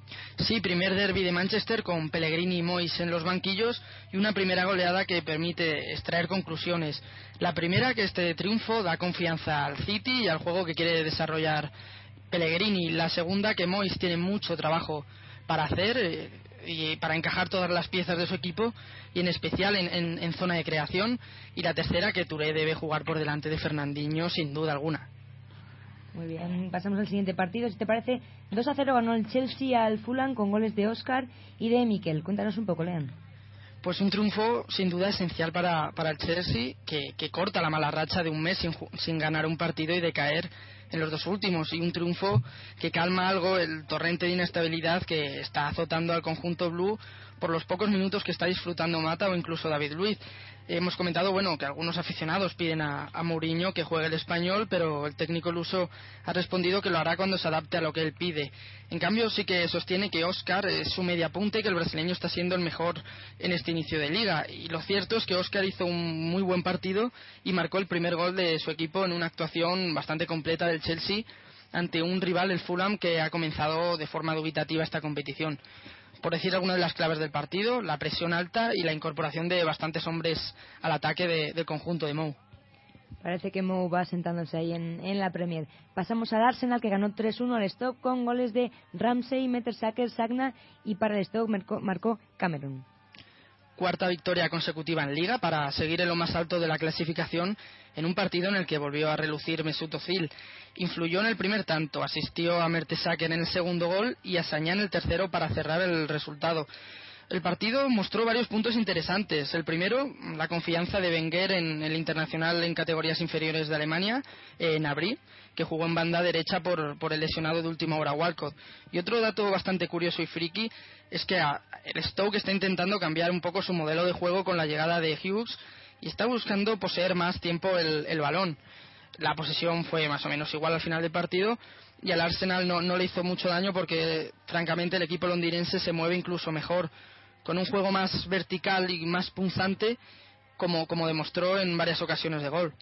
Sí, primer derbi de Manchester con Pellegrini y Moyes en los banquillos y una primera goleada que permite extraer conclusiones. La primera, que este triunfo da confianza al City y al juego que quiere desarrollar Pellegrini. La segunda, que Moyes tiene mucho trabajo para hacer y para encajar todas las piezas de su equipo, y en especial en zona de creación. Y la tercera, que Touré debe jugar por delante de Fernandinho sin duda alguna. Muy bien, pasamos al siguiente partido. Si te parece, 2-0 ganó el Chelsea al Fulham con goles de Oscar y de Mikel. Cuéntanos un poco, Lean. Pues un triunfo sin duda esencial para el Chelsea, que corta la mala racha de un mes sin ganar un partido y de caer en los 2 últimos, y un triunfo que calma algo el torrente de inestabilidad que está azotando al conjunto blue por los pocos minutos que está disfrutando Mata o incluso David Luiz. Hemos comentado que algunos aficionados piden a Mourinho que juegue el español, pero el técnico luso ha respondido que lo hará cuando se adapte a lo que él pide. En cambio, sí que sostiene que Óscar es su media punta y que el brasileño está siendo el mejor en este inicio de liga. Y lo cierto es que Óscar hizo un muy buen partido y marcó el primer gol de su equipo en una actuación bastante completa del Chelsea ante un rival, el Fulham, que ha comenzado de forma dubitativa esta competición. Por decir algunas de las claves del partido, la presión alta y la incorporación de bastantes hombres al ataque del conjunto de Mou. Parece que Mou va sentándose ahí en la Premier. Pasamos al Arsenal, que ganó 3-1 al Stoke con goles de Ramsey, Mertesacker, Sagna, y para el Stoke marcó Cameron. Cuarta victoria consecutiva en Liga para seguir en lo más alto de la clasificación en un partido en el que volvió a relucir Mesut Özil. Influyó en el primer tanto, asistió a Mertesacker en el segundo gol y a Sagna en el tercero para cerrar el resultado. El partido mostró varios puntos interesantes. El primero, la confianza de Wenger en el internacional en categorías inferiores de Alemania, Gnabry, que jugó en banda derecha por el lesionado de última hora Walcott. Y otro dato bastante curioso y friki es que el Stoke está intentando cambiar un poco su modelo de juego con la llegada de Hughes y está buscando poseer más tiempo el balón. La posesión fue más o menos igual al final del partido y al Arsenal no le hizo mucho daño porque francamente el equipo londinense se mueve incluso mejor, con un juego más vertical y más punzante, como demostró en varias ocasiones de gol.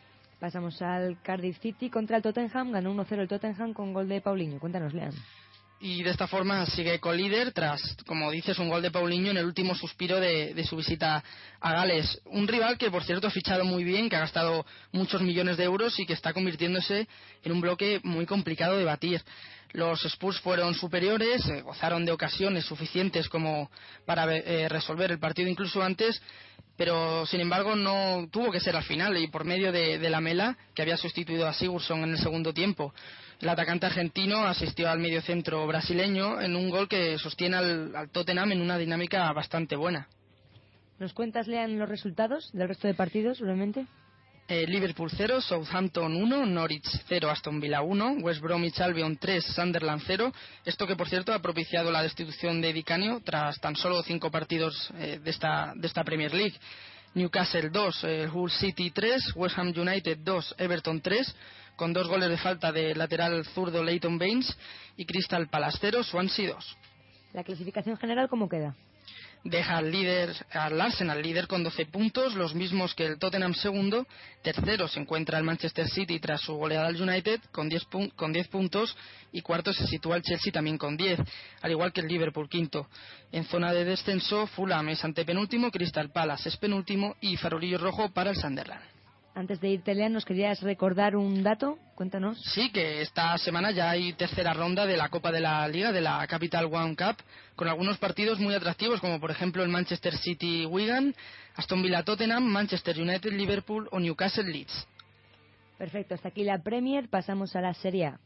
Pasamos al Cardiff City contra el Tottenham. Ganó 1-0 el Tottenham con gol de Paulinho. Cuéntanos, Lean. y de esta forma sigue colíder tras, como dices, un gol de Paulinho en el último suspiro de su visita a Gales. Un rival que, por cierto, ha fichado muy bien, que ha gastado muchos millones de euros y que está convirtiéndose en un bloque muy complicado de batir. Los Spurs fueron superiores, gozaron de ocasiones suficientes como para resolver el partido incluso antes, pero sin embargo no tuvo que ser al final y por medio de Lamela, que había sustituido a Sigurdsson en el segundo tiempo. El atacante argentino asistió al mediocentro brasileño en un gol que sostiene al Tottenham en una dinámica bastante buena. ¿Nos cuentas, Lean, los resultados del resto de partidos, brevemente? Liverpool 0, Southampton 1, Norwich 0, Aston Villa 1, West Bromwich Albion 3, Sunderland 0. Esto que, por cierto, ha propiciado la destitución de Di Canio tras tan solo 5 partidos de esta Premier League. Newcastle 2, Hull City 3, West Ham United 2, Everton 3, con 2 goles de falta de lateral zurdo Leighton Baines, y Crystal Palace 0, Swansea 2. ¿La clasificación general cómo queda? Deja al Arsenal líder con 12 puntos, los mismos que el Tottenham segundo. Tercero se encuentra el Manchester City tras su goleada al United con 10 puntos, y cuarto se sitúa el Chelsea también con 10, al igual que el Liverpool quinto. En zona de descenso, Fulham es antepenúltimo, Crystal Palace es penúltimo y farolillo rojo para el Sunderland. Antes de irte, Lean, ¿nos querías recordar un dato? Cuéntanos. Sí, que esta semana ya hay tercera ronda de la Copa de la Liga, de la Capital One Cup, con algunos partidos muy atractivos, como por ejemplo el Manchester City Wigan, Aston Villa Tottenham, Manchester United Liverpool o Newcastle Leeds. Perfecto, hasta aquí la Premier, pasamos a la Serie A.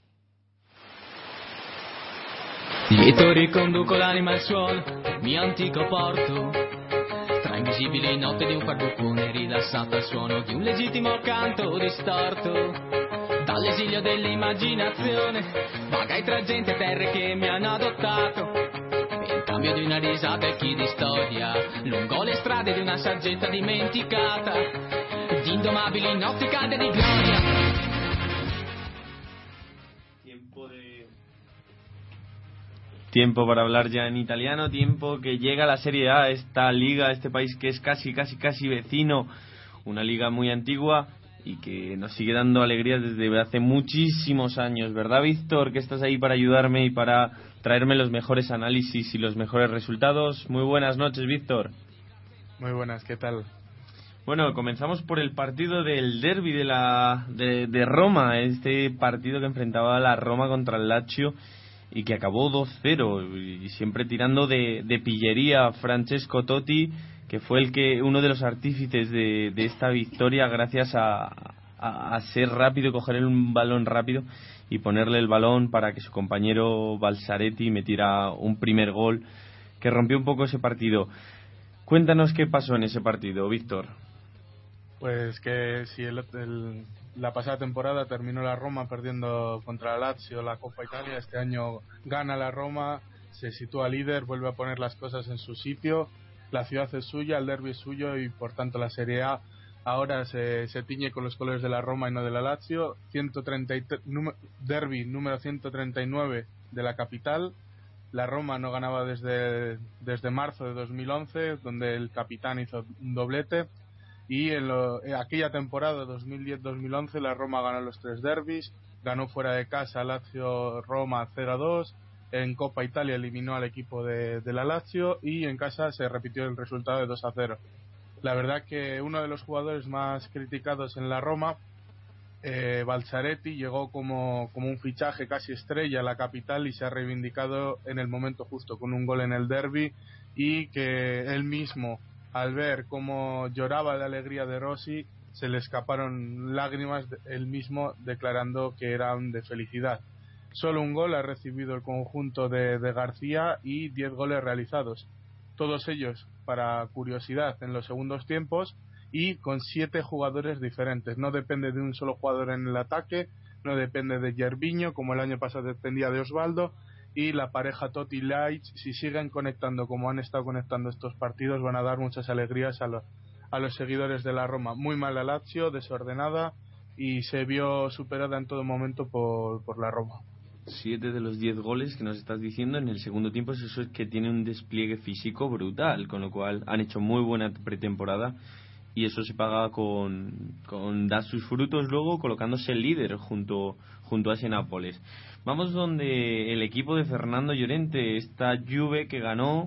Lieto riconduco l'anima al suolo, mio antico porto. Tra invisibili notte di un farbucone rilassato al suono di un legittimo canto distorto. Dall'esilio dell'immaginazione vagai tra gente e terre che mi hanno adottato. E in cambio di una risata e chi di storia, lungo le strade di una saggezza dimenticata, di indomabili notti calde di gloria. Tiempo para hablar ya en italiano, tiempo que llega la Serie A, esta liga, este país que es casi vecino, una liga muy antigua y que nos sigue dando alegrías desde hace muchísimos años, ¿verdad, Víctor? Que estás ahí para ayudarme y para traerme los mejores análisis y los mejores resultados. Muy buenas noches, Víctor. Muy buenas, ¿qué tal? Bueno, comenzamos por el partido del derbi de Roma, este partido que enfrentaba a la Roma contra el Lazio y que acabó 2-0, y siempre tirando de pillería. Francesco Totti, que fue uno de los artífices de esta victoria, gracias a ser rápido, coger un balón rápido y ponerle el balón para que su compañero Balzaretti metiera un primer gol que rompió un poco ese partido. Cuéntanos qué pasó en ese partido, Víctor. Pues que si la pasada temporada terminó la Roma perdiendo contra la Lazio la Copa Italia, este año gana la Roma, se sitúa líder, vuelve a poner las cosas en su sitio, la ciudad es suya, el derbi es suyo y por tanto la Serie A ahora se tiñe con los colores de la Roma y no de la Lazio. Derbi número 139 de la capital. La Roma no ganaba desde marzo de 2011, donde el capitán hizo un doblete. Y en aquella temporada 2010-2011 la Roma ganó los 3 derbis, ganó fuera de casa Lazio-Roma 0-2, en Copa Italia eliminó al equipo de la Lazio y en casa se repitió el resultado de 2-0. La verdad que uno de los jugadores más criticados en la Roma, Balzaretti, llegó como un fichaje casi estrella a la capital y se ha reivindicado en el momento justo con un gol en el derbi, y que él mismo, al ver cómo lloraba de alegría de Rossi, se le escaparon lágrimas, él mismo declarando que eran de felicidad. Solo un gol ha recibido el conjunto de García y 10 goles realizados, todos ellos, para curiosidad, en los segundos tiempos y con 7 jugadores diferentes. No depende de un solo jugador en el ataque, no depende de Gervinho como el año pasado dependía de Osvaldo, y la pareja Totti-Laic, si siguen conectando como han estado conectando estos partidos, van a dar muchas alegrías a los seguidores de la Roma. Muy mal la Lazio, desordenada, y se vio superada en todo momento por la Roma. 7 de los 10 goles que nos estás diciendo en el segundo tiempo, eso es que tiene un despliegue físico brutal, con lo cual han hecho muy buena pretemporada y eso se paga con dar sus frutos luego colocándose el líder junto a ese Nápoles. Vamos donde el equipo de Fernando Llorente, esta Juve que ganó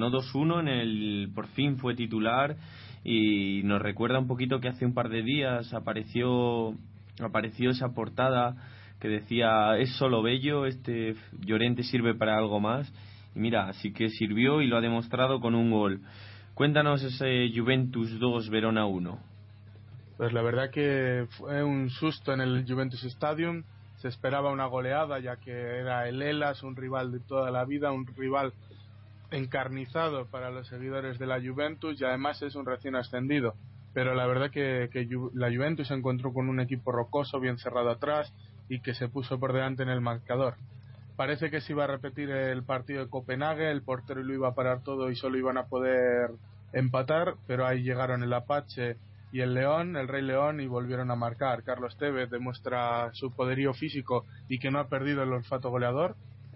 2-1 por fin fue titular, y nos recuerda un poquito que hace un par de días apareció esa portada que decía: es solo bello, este Llorente sirve para algo más, y mira, así que sirvió y lo ha demostrado con un gol. Cuéntanos ese Juventus 2, Verona 1. Pues la verdad que fue un susto en el Juventus Stadium. Se esperaba una goleada, ya que era el Hellas, un rival de toda la vida, un rival encarnizado para los seguidores de la Juventus, y además es un recién ascendido. Pero la verdad que la Juventus se encontró con un equipo rocoso, bien cerrado atrás, y que se puso por delante en el marcador. Parece que se iba a repetir el partido de Copenhague, el portero lo iba a parar todo y solo iban a poder empatar, pero ahí llegaron el Apache y el León, el Rey León, y volvieron a marcar. Carlos Tevez demuestra su poderío físico y que no ha perdido el olfato goleador.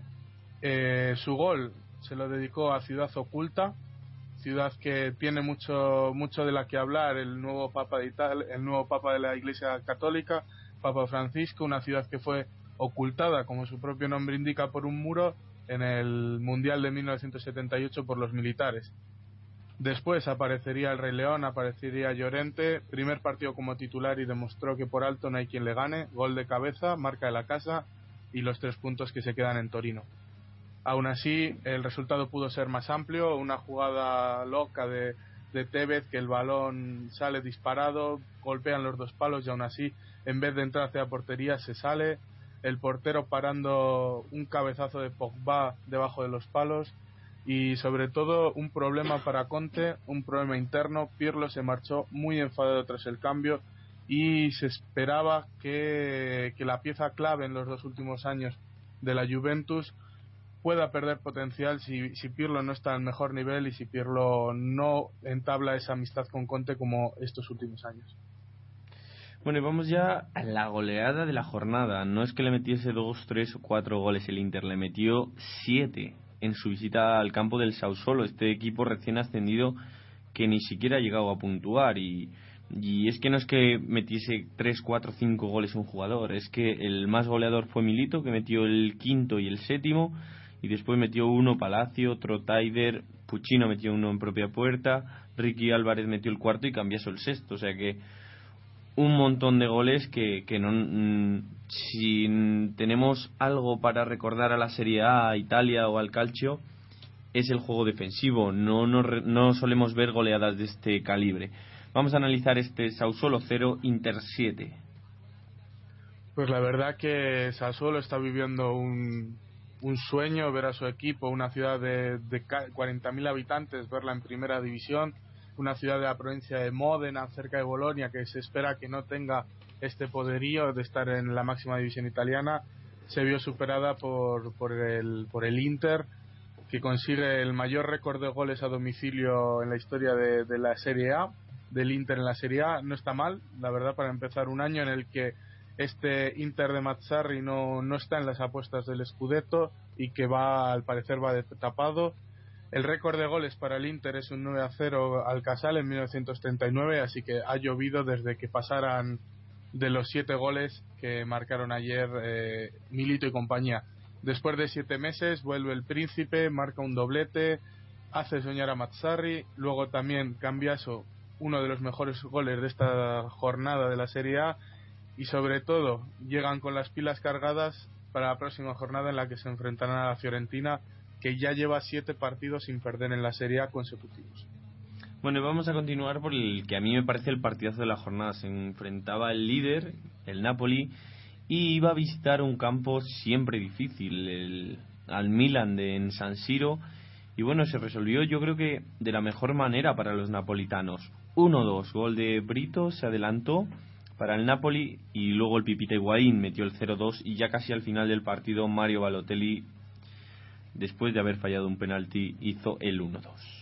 Su gol se lo dedicó a Ciudad Oculta, ciudad que tiene mucho de la que hablar el nuevo Papa de Italia, el nuevo Papa de la Iglesia Católica, Papa Francisco, una ciudad que fue ocultada, como su propio nombre indica, por un muro en el Mundial de 1978 por los militares. Después aparecería el Rey León, aparecería Llorente, primer partido como titular, y demostró que por alto no hay quien le gane, gol de cabeza, marca de la casa y los 3 puntos que se quedan en Torino. Aún así, el resultado pudo ser más amplio, una jugada loca de Tevez, que el balón sale disparado, golpean los 2 palos y aún así, en vez de entrar hacia la portería, se sale, el portero parando un cabezazo de Pogba debajo de los palos, y sobre todo un problema para Conte, un problema interno. Pirlo se marchó muy enfadado tras el cambio, y se esperaba que la pieza clave en los 2 últimos años de la Juventus pueda perder potencial si Pirlo no está al mejor nivel y si Pirlo no entabla esa amistad con Conte como estos últimos años. Bueno, y vamos ya a la goleada de la jornada. No es que le metiese 2, 3 o 4 goles el Inter, le metió 7 en su visita al campo del Sassuolo, este equipo recién ascendido que ni siquiera ha llegado a puntuar, y es que no es que metiese 3, 4, 5 goles un jugador, es que el más goleador fue Milito, que metió el 5º y el 7º, y después metió 1 Palacio, otro Taider, Puccino metió 1 en propia puerta, Ricky Álvarez metió el 4º y Cambiaso el 6º, o sea que un montón de goles que no, si tenemos algo para recordar a la Serie A, a Italia o al Calcio, es el juego defensivo. No solemos ver goleadas de este calibre. Vamos a analizar este Sassuolo 0, Inter 7. Pues la verdad que Sassuolo está viviendo un sueño, ver a su equipo, una ciudad de 40.000 habitantes, verla en primera división, una ciudad de la provincia de Módena, cerca de Bolonia, que se espera que no tenga este poderío de estar en la máxima división italiana, se vio superada por el Inter, que consigue el mayor récord de goles a domicilio en la historia de la Serie A, del Inter en la Serie A. No está mal, la verdad, para empezar un año en el que este Inter de Mazzarri no está en las apuestas del Scudetto y que al parecer va de tapado. El récord de goles para el Inter es un 9-0 al Casale en 1939, así que ha llovido desde que pasaran de los 7 goles que marcaron ayer Milito y compañía. Después de 7 meses vuelve el Príncipe, marca un doblete, hace soñar a Mazzarri, luego también Cambiaso, uno de los mejores goles de esta jornada de la Serie A, y sobre todo llegan con las pilas cargadas para la próxima jornada en la que se enfrentarán a la Fiorentina, que ya lleva 7 partidos sin perder en la Serie A consecutivos. Bueno, y vamos a continuar por el que a mí me parece el partidazo de la jornada. Se enfrentaba el líder, el Napoli, y iba a visitar un campo siempre difícil, al Milan en San Siro, y bueno, se resolvió yo creo que de la mejor manera para los napolitanos. 1-2, gol de Brito, se adelantó para el Napoli, y luego el Pipita Higuaín metió el 0-2, y ya casi al final del partido Mario Balotelli, después de haber fallado un penalti, hizo el 1-2.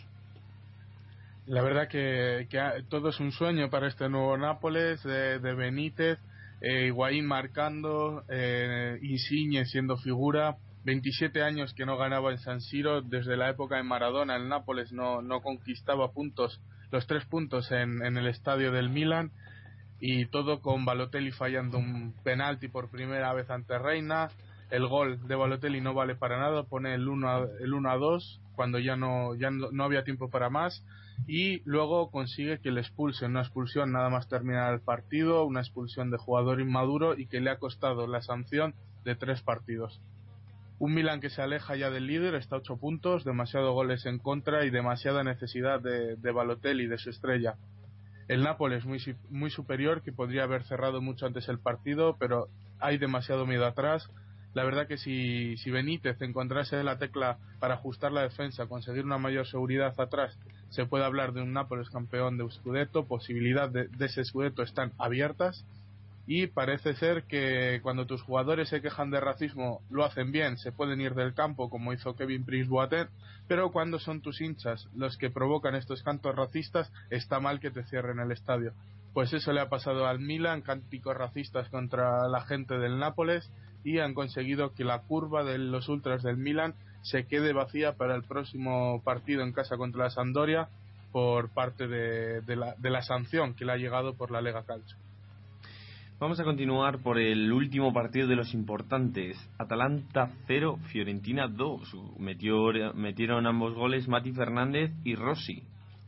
La verdad que todo es un sueño para este nuevo Nápoles de Benítez, Higuaín marcando, Insigne siendo figura. 27 años que no ganaba en San Siro, desde la época de Maradona el Nápoles no conquistaba puntos los 3 puntos en el estadio del Milan, y todo con Balotelli fallando un penalti por primera vez ante Reina. El gol de Balotelli no vale para nada, pone el 1-2 cuando ya no había tiempo para más, y luego consigue que le expulsen, una expulsión nada más terminar el partido, una expulsión de jugador inmaduro, y que le ha costado la sanción de 3 partidos. Un Milan que se aleja ya del líder, está a 8 puntos, demasiados goles en contra y demasiada necesidad de Balotelli, de su estrella. El Nápoles muy superior, que podría haber cerrado mucho antes el partido, pero hay demasiado miedo atrás. La verdad que si Benítez encontrase la tecla para ajustar la defensa, conseguir una mayor seguridad atrás, se puede hablar de un Nápoles campeón de Scudetto. Posibilidad de ese Scudetto están abiertas, y parece ser que cuando tus jugadores se quejan de racismo lo hacen bien, se pueden ir del campo como hizo Kevin Prince Boateng, pero cuando son tus hinchas los que provocan estos cantos racistas, está mal que te cierren el estadio. Pues eso le ha pasado al Milan, cánticos racistas contra la gente del Nápoles, y han conseguido que la curva de los ultras del Milan se quede vacía para el próximo partido en casa contra la Sampdoria, por parte de la sanción que le ha llegado por la Lega Calcio. Vamos a continuar por el último partido de los importantes. Atalanta 0, Fiorentina 2. Metieron ambos goles Mati Fernández y Rossi.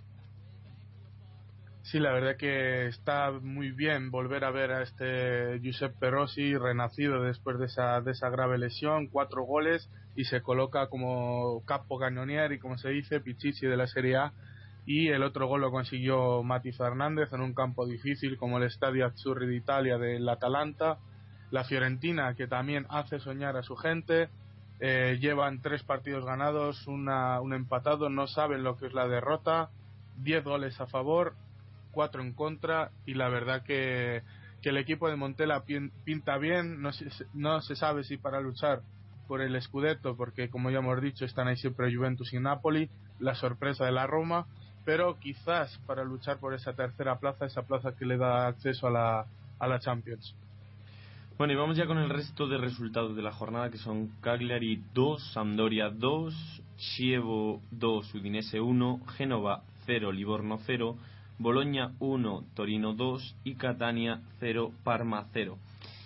Sí, la verdad que está muy bien volver a ver a este Giuseppe Rossi renacido después de esa grave lesión. 4 goles y se coloca como capocannonieri, como se dice, Pichichi de la Serie A. Y el otro gol lo consiguió Mati Fernández en un campo difícil como el Stadio Azzurri d'Italia del Atalanta. La Fiorentina, que también hace soñar a su gente, llevan 3 partidos ganados, un empatado, no saben lo que es la derrota, 10 goles a favor, 4 en contra, y la verdad que el equipo de Montella pinta bien. No se sabe si para luchar por el Scudetto, porque como ya hemos dicho están ahí siempre Juventus y Napoli, la sorpresa de la Roma, pero quizás para luchar por esa tercera plaza, esa plaza que le da acceso a la Champions. Bueno, y vamos ya con el resto de resultados de la jornada, que son Cagliari 2, Sampdoria 2, Chievo 2, Udinese 1, Génova 0, Livorno 0, Bologna 1, Torino 2 y Catania 0, Parma 0.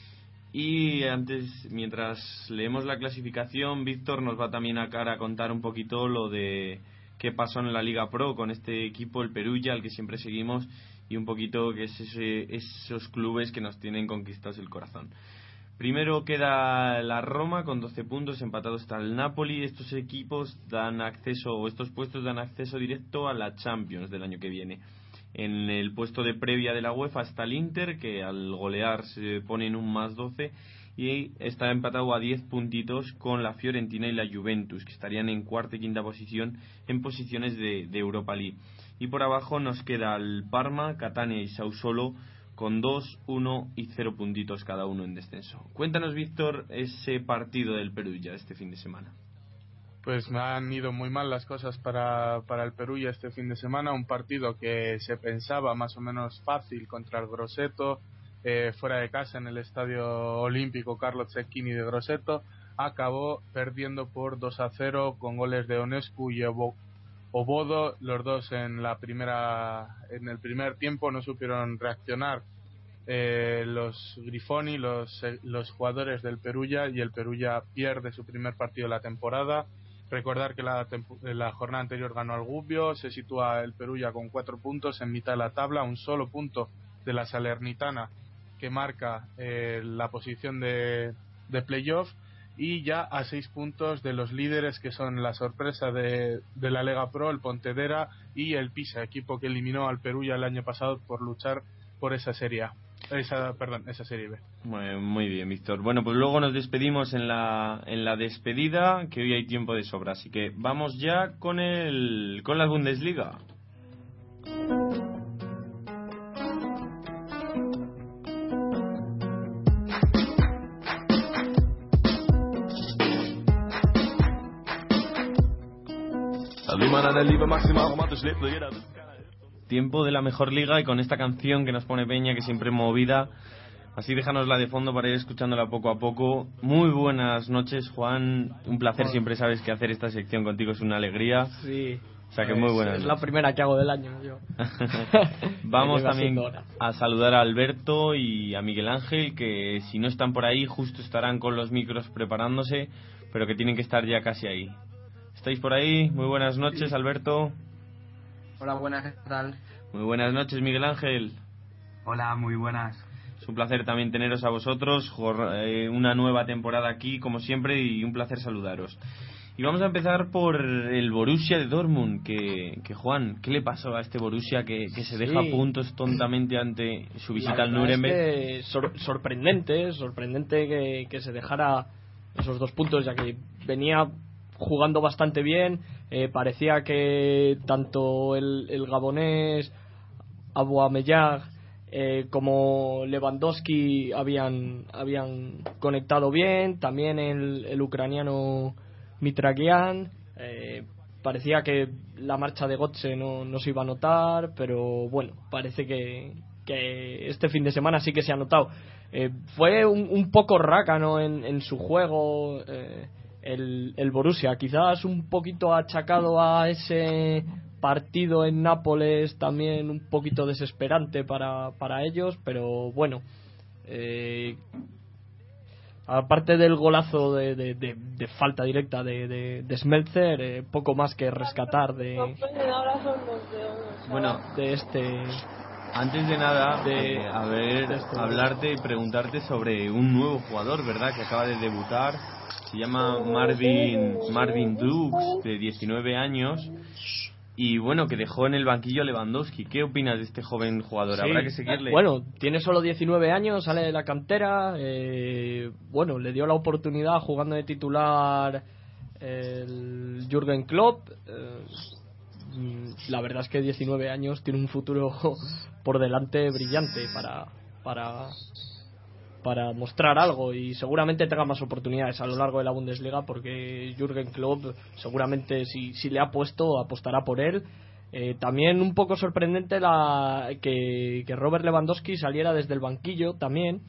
Y mientras leemos la clasificación, Víctor nos va también a contar un poquito lo de qué pasó en la Liga Pro con este equipo, el Perugia, al que siempre seguimos, y un poquito que es esos clubes que nos tienen conquistados el corazón. Primero queda la Roma con 12 puntos, empatado está el Napoli. Estos equipos estos puestos dan acceso directo a la Champions del año que viene. En el puesto de previa de la UEFA está el Inter, que al golear se pone en un +12, y está empatado a 10 puntitos con la Fiorentina y la Juventus, que estarían en cuarta y quinta posición, en posiciones de Europa League. Y por abajo nos queda el Parma, Catania y Sassuolo con 2, 1 y 0 puntitos cada uno en descenso. Cuéntanos, Víctor, ese partido del Perugia este fin de semana. Pues me han ido muy mal las cosas para el Perugia este fin de semana. Un partido que se pensaba más o menos fácil contra el Grosseto, fuera de casa en el Estadio Olímpico Carlo Zecchini de Grosseto. Acabó perdiendo por 2-0 con goles de Onescu y Obodo. Los dos en el primer tiempo no supieron reaccionar los Grifoni, los jugadores del Perugia, y el Perugia pierde su primer partido de la temporada. Recordar que la jornada anterior ganó al Gubbio, se sitúa el Perugia con 4 puntos en mitad de la tabla, un solo punto de la Salernitana, que marca la posición de playoff, y ya a 6 puntos de los líderes, que son la sorpresa de la Lega Pro, el Pontedera, y el Pisa, equipo que eliminó al Perugia el año pasado por luchar por esa Serie A. Esa Serie B. Muy bien, Víctor. Bueno, pues luego nos despedimos en la despedida, que hoy hay tiempo de sobra, así que vamos ya con la Bundesliga. Tiempo de la mejor liga, y con esta canción que nos pone Peña, que siempre movida, así déjanosla de fondo para ir escuchándola poco a poco. Muy buenas noches, Juan, un placer. Siempre sabes que hacer esta sección contigo es una alegría. Sí. O sea que muy buenas Es noches. la primera que hago del año yo. Vamos Lleva también siendo hora. a saludar a Alberto y a Miguel Ángel, que si no están por ahí justo estarán con los micros preparándose, pero que tienen que estar ya casi ahí. ¿Estáis por ahí? Muy buenas noches, Alberto. Hola, buenas, ¿qué tal? Muy buenas noches, Miguel Ángel. Hola, muy buenas. Es un placer también teneros a vosotros, una nueva temporada aquí, como siempre, y un placer saludaros. Y vamos a empezar por el Borussia de Dortmund, que Juan, ¿qué le pasó a este Borussia que se deja puntos tontamente ante su visita al Nuremberg? Es que sorprendente que se dejara esos 2 puntos, ya que venía jugando bastante bien. Parecía que tanto el gabonés Aubameyang como Lewandowski habían conectado bien, también el ucraniano Mitrakian. Parecía que la marcha de Götze no se iba a notar, pero bueno, parece que este fin de semana sí que se ha notado. Fue un poco rácano en su juego el Borussia, quizás un poquito achacado a ese partido en Nápoles, también un poquito desesperante para ellos, pero bueno, aparte del golazo de falta directa de Smeltzer, poco más que rescatar de este. Antes de nada, hablarte y preguntarte sobre un nuevo jugador, ¿verdad? Que acaba de debutar. Se llama Marvin Dukes, de 19 años. Y bueno, que dejó en el banquillo a Lewandowski. ¿Qué opinas de este joven jugador? Sí. ¿Habrá que seguirle? Bueno, tiene solo 19 años, sale de la cantera. Bueno, le dio la oportunidad jugando de titular el Jürgen Klopp. La verdad es que 19 años tiene un futuro por delante brillante para mostrar algo, y seguramente tenga más oportunidades a lo largo de la Bundesliga, porque Jürgen Klopp seguramente si le ha puesto, apostará por él. También un poco sorprendente que Robert Lewandowski saliera desde el banquillo también,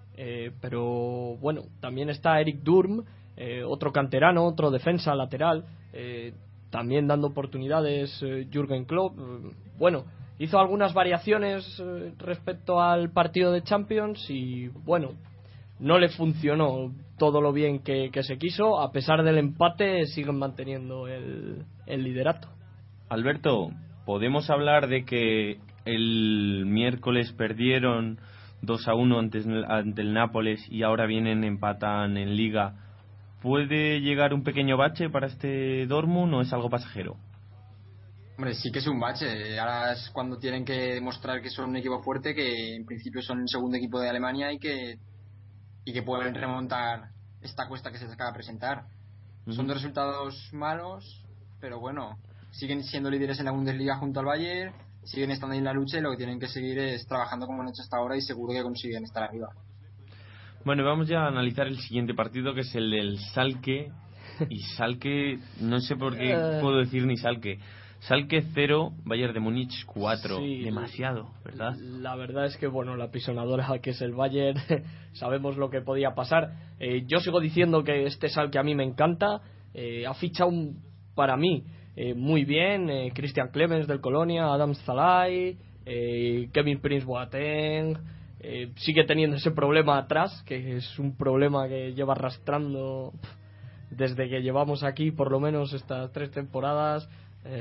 pero bueno, también está Eric Durm, otro canterano, otro defensa lateral, también dando oportunidades. Jürgen Klopp, bueno, hizo algunas variaciones respecto al partido de Champions y bueno, no le funcionó todo lo bien que se quiso. A pesar del empate, siguen manteniendo el liderato. Alberto, ¿podemos hablar de que el miércoles perdieron 2-1 ante el Nápoles y ahora empatan en Liga? ¿Puede llegar un pequeño bache para este Dortmund o es algo pasajero? Hombre, sí que es un bache. Ahora es cuando tienen que demostrar que son un equipo fuerte, que en principio son el segundo equipo de Alemania y que pueden remontar esta cuesta que se les acaba de presentar. Son 2 resultados malos, pero bueno, siguen siendo líderes en la Bundesliga junto al Bayern, siguen estando ahí en la lucha, y lo que tienen que seguir es trabajando como han hecho hasta ahora, y seguro que consiguen estar arriba. Bueno, vamos ya a analizar el siguiente partido, que es el del Schalke. Y Schalke, no sé por qué puedo decir ni Schalke. Schalke 0, Bayern de Múnich 4. Sí, demasiado, ¿verdad? La verdad es que, bueno, la pisonadora que es el Bayern, sabemos lo que podía pasar. Yo sigo diciendo que este Schalke a mí me encanta. Ha fichado, para mí, muy bien. Christian Clemens del Colonia, Adam Szalai, Kevin Prince Boateng. Sigue teniendo ese problema atrás, que es un problema que lleva arrastrando desde que llevamos aquí, por lo menos estas 3 temporadas.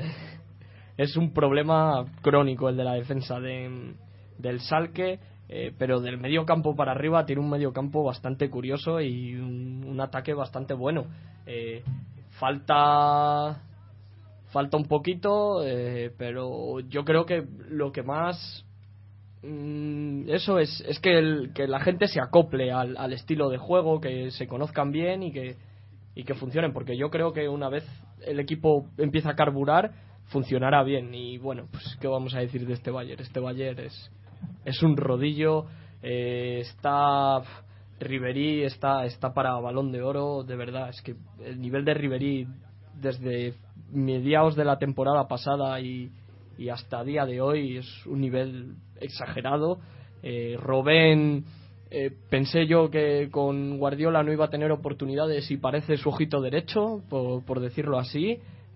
Es un problema crónico el de la defensa del Schalke, pero del medio campo para arriba tiene un medio campo bastante curioso y un ataque bastante bueno. Falta un poquito, pero yo creo que lo que más eso es que la gente se acople al estilo de juego, que se conozcan bien y que funcionen, porque yo creo que una vez el equipo empieza a carburar, funcionará bien. Y bueno, pues qué vamos a decir de este Bayern. Este Bayern es un rodillo. Está Ribéry, está para Balón de Oro, de verdad. Es que el nivel de Ribéry desde mediados de la temporada pasada y hasta día de hoy es un nivel exagerado. Robben, pensé yo que con Guardiola no iba a tener oportunidades y parece su ojito derecho, por decirlo así.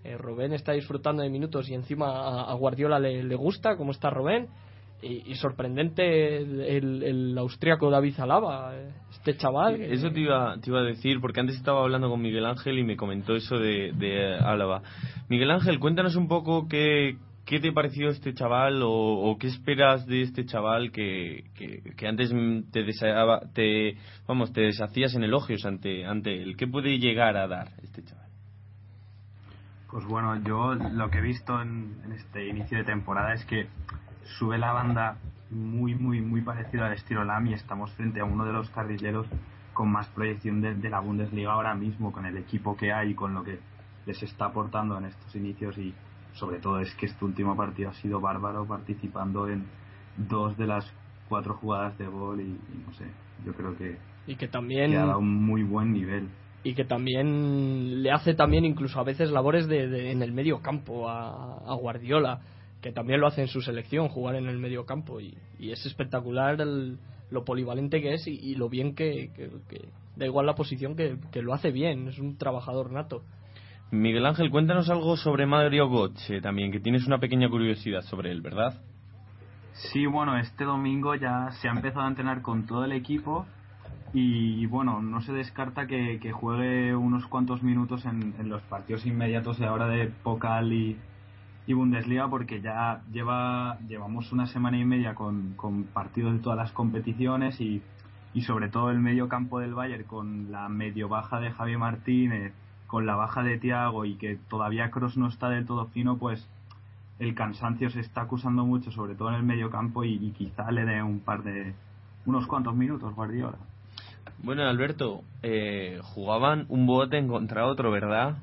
Robben está disfrutando de minutos y encima a Guardiola le gusta cómo está Robben. Y sorprendente el austríaco David Alaba, este chaval. Sí, eso te iba a decir, porque antes estaba hablando con Miguel Ángel y me comentó eso de Alaba. Miguel Ángel, cuéntanos un poco qué te pareció este chaval o qué esperas de este chaval que antes te deshacías en elogios ante él. ¿Qué puede llegar a dar este chaval? Pues bueno, yo lo que he visto en este inicio de temporada es que sube la banda muy parecido al estilo Lam, y estamos frente a uno de los carrileros con más proyección de la Bundesliga ahora mismo, con el equipo que hay y con lo que les está aportando en estos inicios. Y sobre todo es que este último partido ha sido bárbaro, participando en 2 de las 4 jugadas de gol y no sé, yo creo que también ha dado un muy buen nivel. Y que también le hace también incluso a veces labores en el medio campo a Guardiola, que también lo hace en su selección, jugar en el medio campo, y es espectacular lo polivalente que es y lo bien que da igual la posición, que lo hace bien, es un trabajador nato. Miguel Ángel, cuéntanos algo sobre Mario Götze también, que tienes una pequeña curiosidad sobre él, ¿verdad? Sí, bueno, este domingo ya se ha empezado a entrenar con todo el equipo y bueno, no se descarta que juegue unos cuantos minutos en los partidos inmediatos de ahora de Pokal y Bundesliga, porque ya llevamos una semana y media con partidos de todas las competiciones y sobre todo el medio campo del Bayern, con la medio baja de Javi Martínez, con la baja de Thiago y que todavía Kroos no está del todo fino, pues el cansancio se está acusando mucho, sobre todo en el medio campo, y quizá le dé unos cuantos minutos Guardiola. Bueno, Alberto, jugaban un Boateng contra otro, ¿verdad?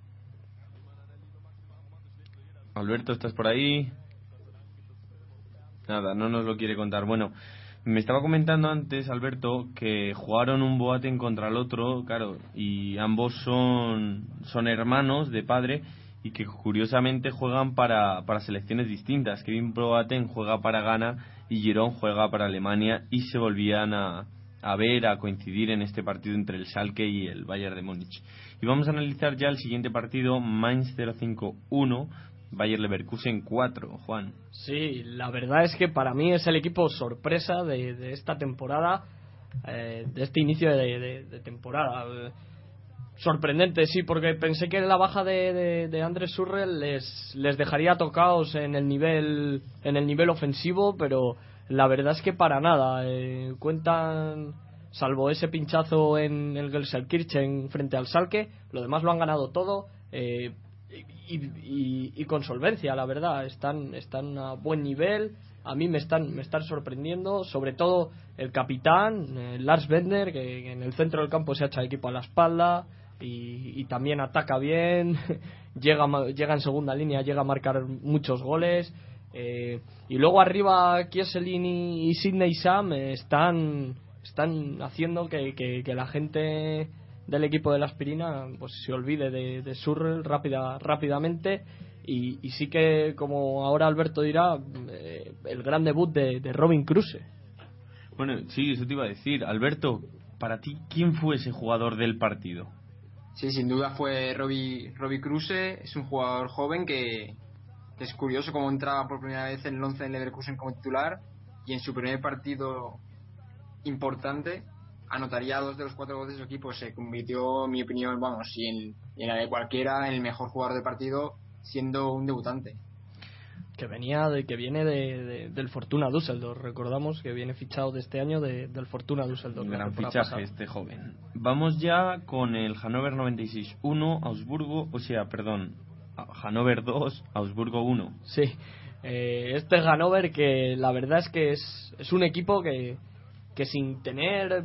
Alberto, ¿estás por ahí? Nada, no nos lo quiere contar. Bueno, me estaba comentando antes, Alberto, que jugaron un Boateng contra el otro, claro, y ambos son hermanos de padre, y que curiosamente juegan para selecciones distintas. Kevin Boateng juega para Ghana y Giroud juega para Alemania, y se volvían a coincidir en este partido entre el Schalke y el Bayern de Múnich. Y vamos a analizar ya el siguiente partido: Mainz 05-1, Bayer Leverkusen 4, Juan. Sí, la verdad es que para mí es el equipo sorpresa de esta temporada, de este inicio de temporada. Sorprendente, sí, porque pensé que la baja de Andrés Surrell les dejaría tocados en el nivel ofensivo, pero la verdad es que para nada. Cuentan, salvo ese pinchazo en el Gelsenkirchen frente al Schalke, lo demás lo han ganado todo. Y con solvencia, la verdad, están a buen nivel. A mí me están sorprendiendo, sobre todo el capitán, Lars Bender, que en el centro del campo se ha echado equipo a la espalda y también ataca bien, llega en segunda línea, llega a marcar muchos goles, y luego arriba Kieselin y Sidney Sam están haciendo que la gente del equipo de la Aspirina pues se olvide de Surrell rápidamente, y sí que, como ahora Alberto dirá, el gran debut de Robin Kruse. Bueno, sí, eso te iba a decir. Alberto, para ti, ¿quién fue ese jugador del partido? Sí, sin duda fue Robin Kruse. Es un jugador joven que es curioso cómo entraba por primera vez en el 11 en Leverkusen como titular, y en su primer partido importante anotaría 2 de los 4 goles de su equipo. Se convirtió, en mi opinión, y en la de cualquiera, en el mejor jugador del partido, siendo un debutante. Que viene del Fortuna Düsseldorf. Recordamos que viene fichado de este año del Fortuna Düsseldorf. Un gran fichaje este joven. Vamos ya con el Hannover 96-1, Hannover 2, Augsburgo 1. Sí, este Hannover, que la verdad es que es un equipo que sin tener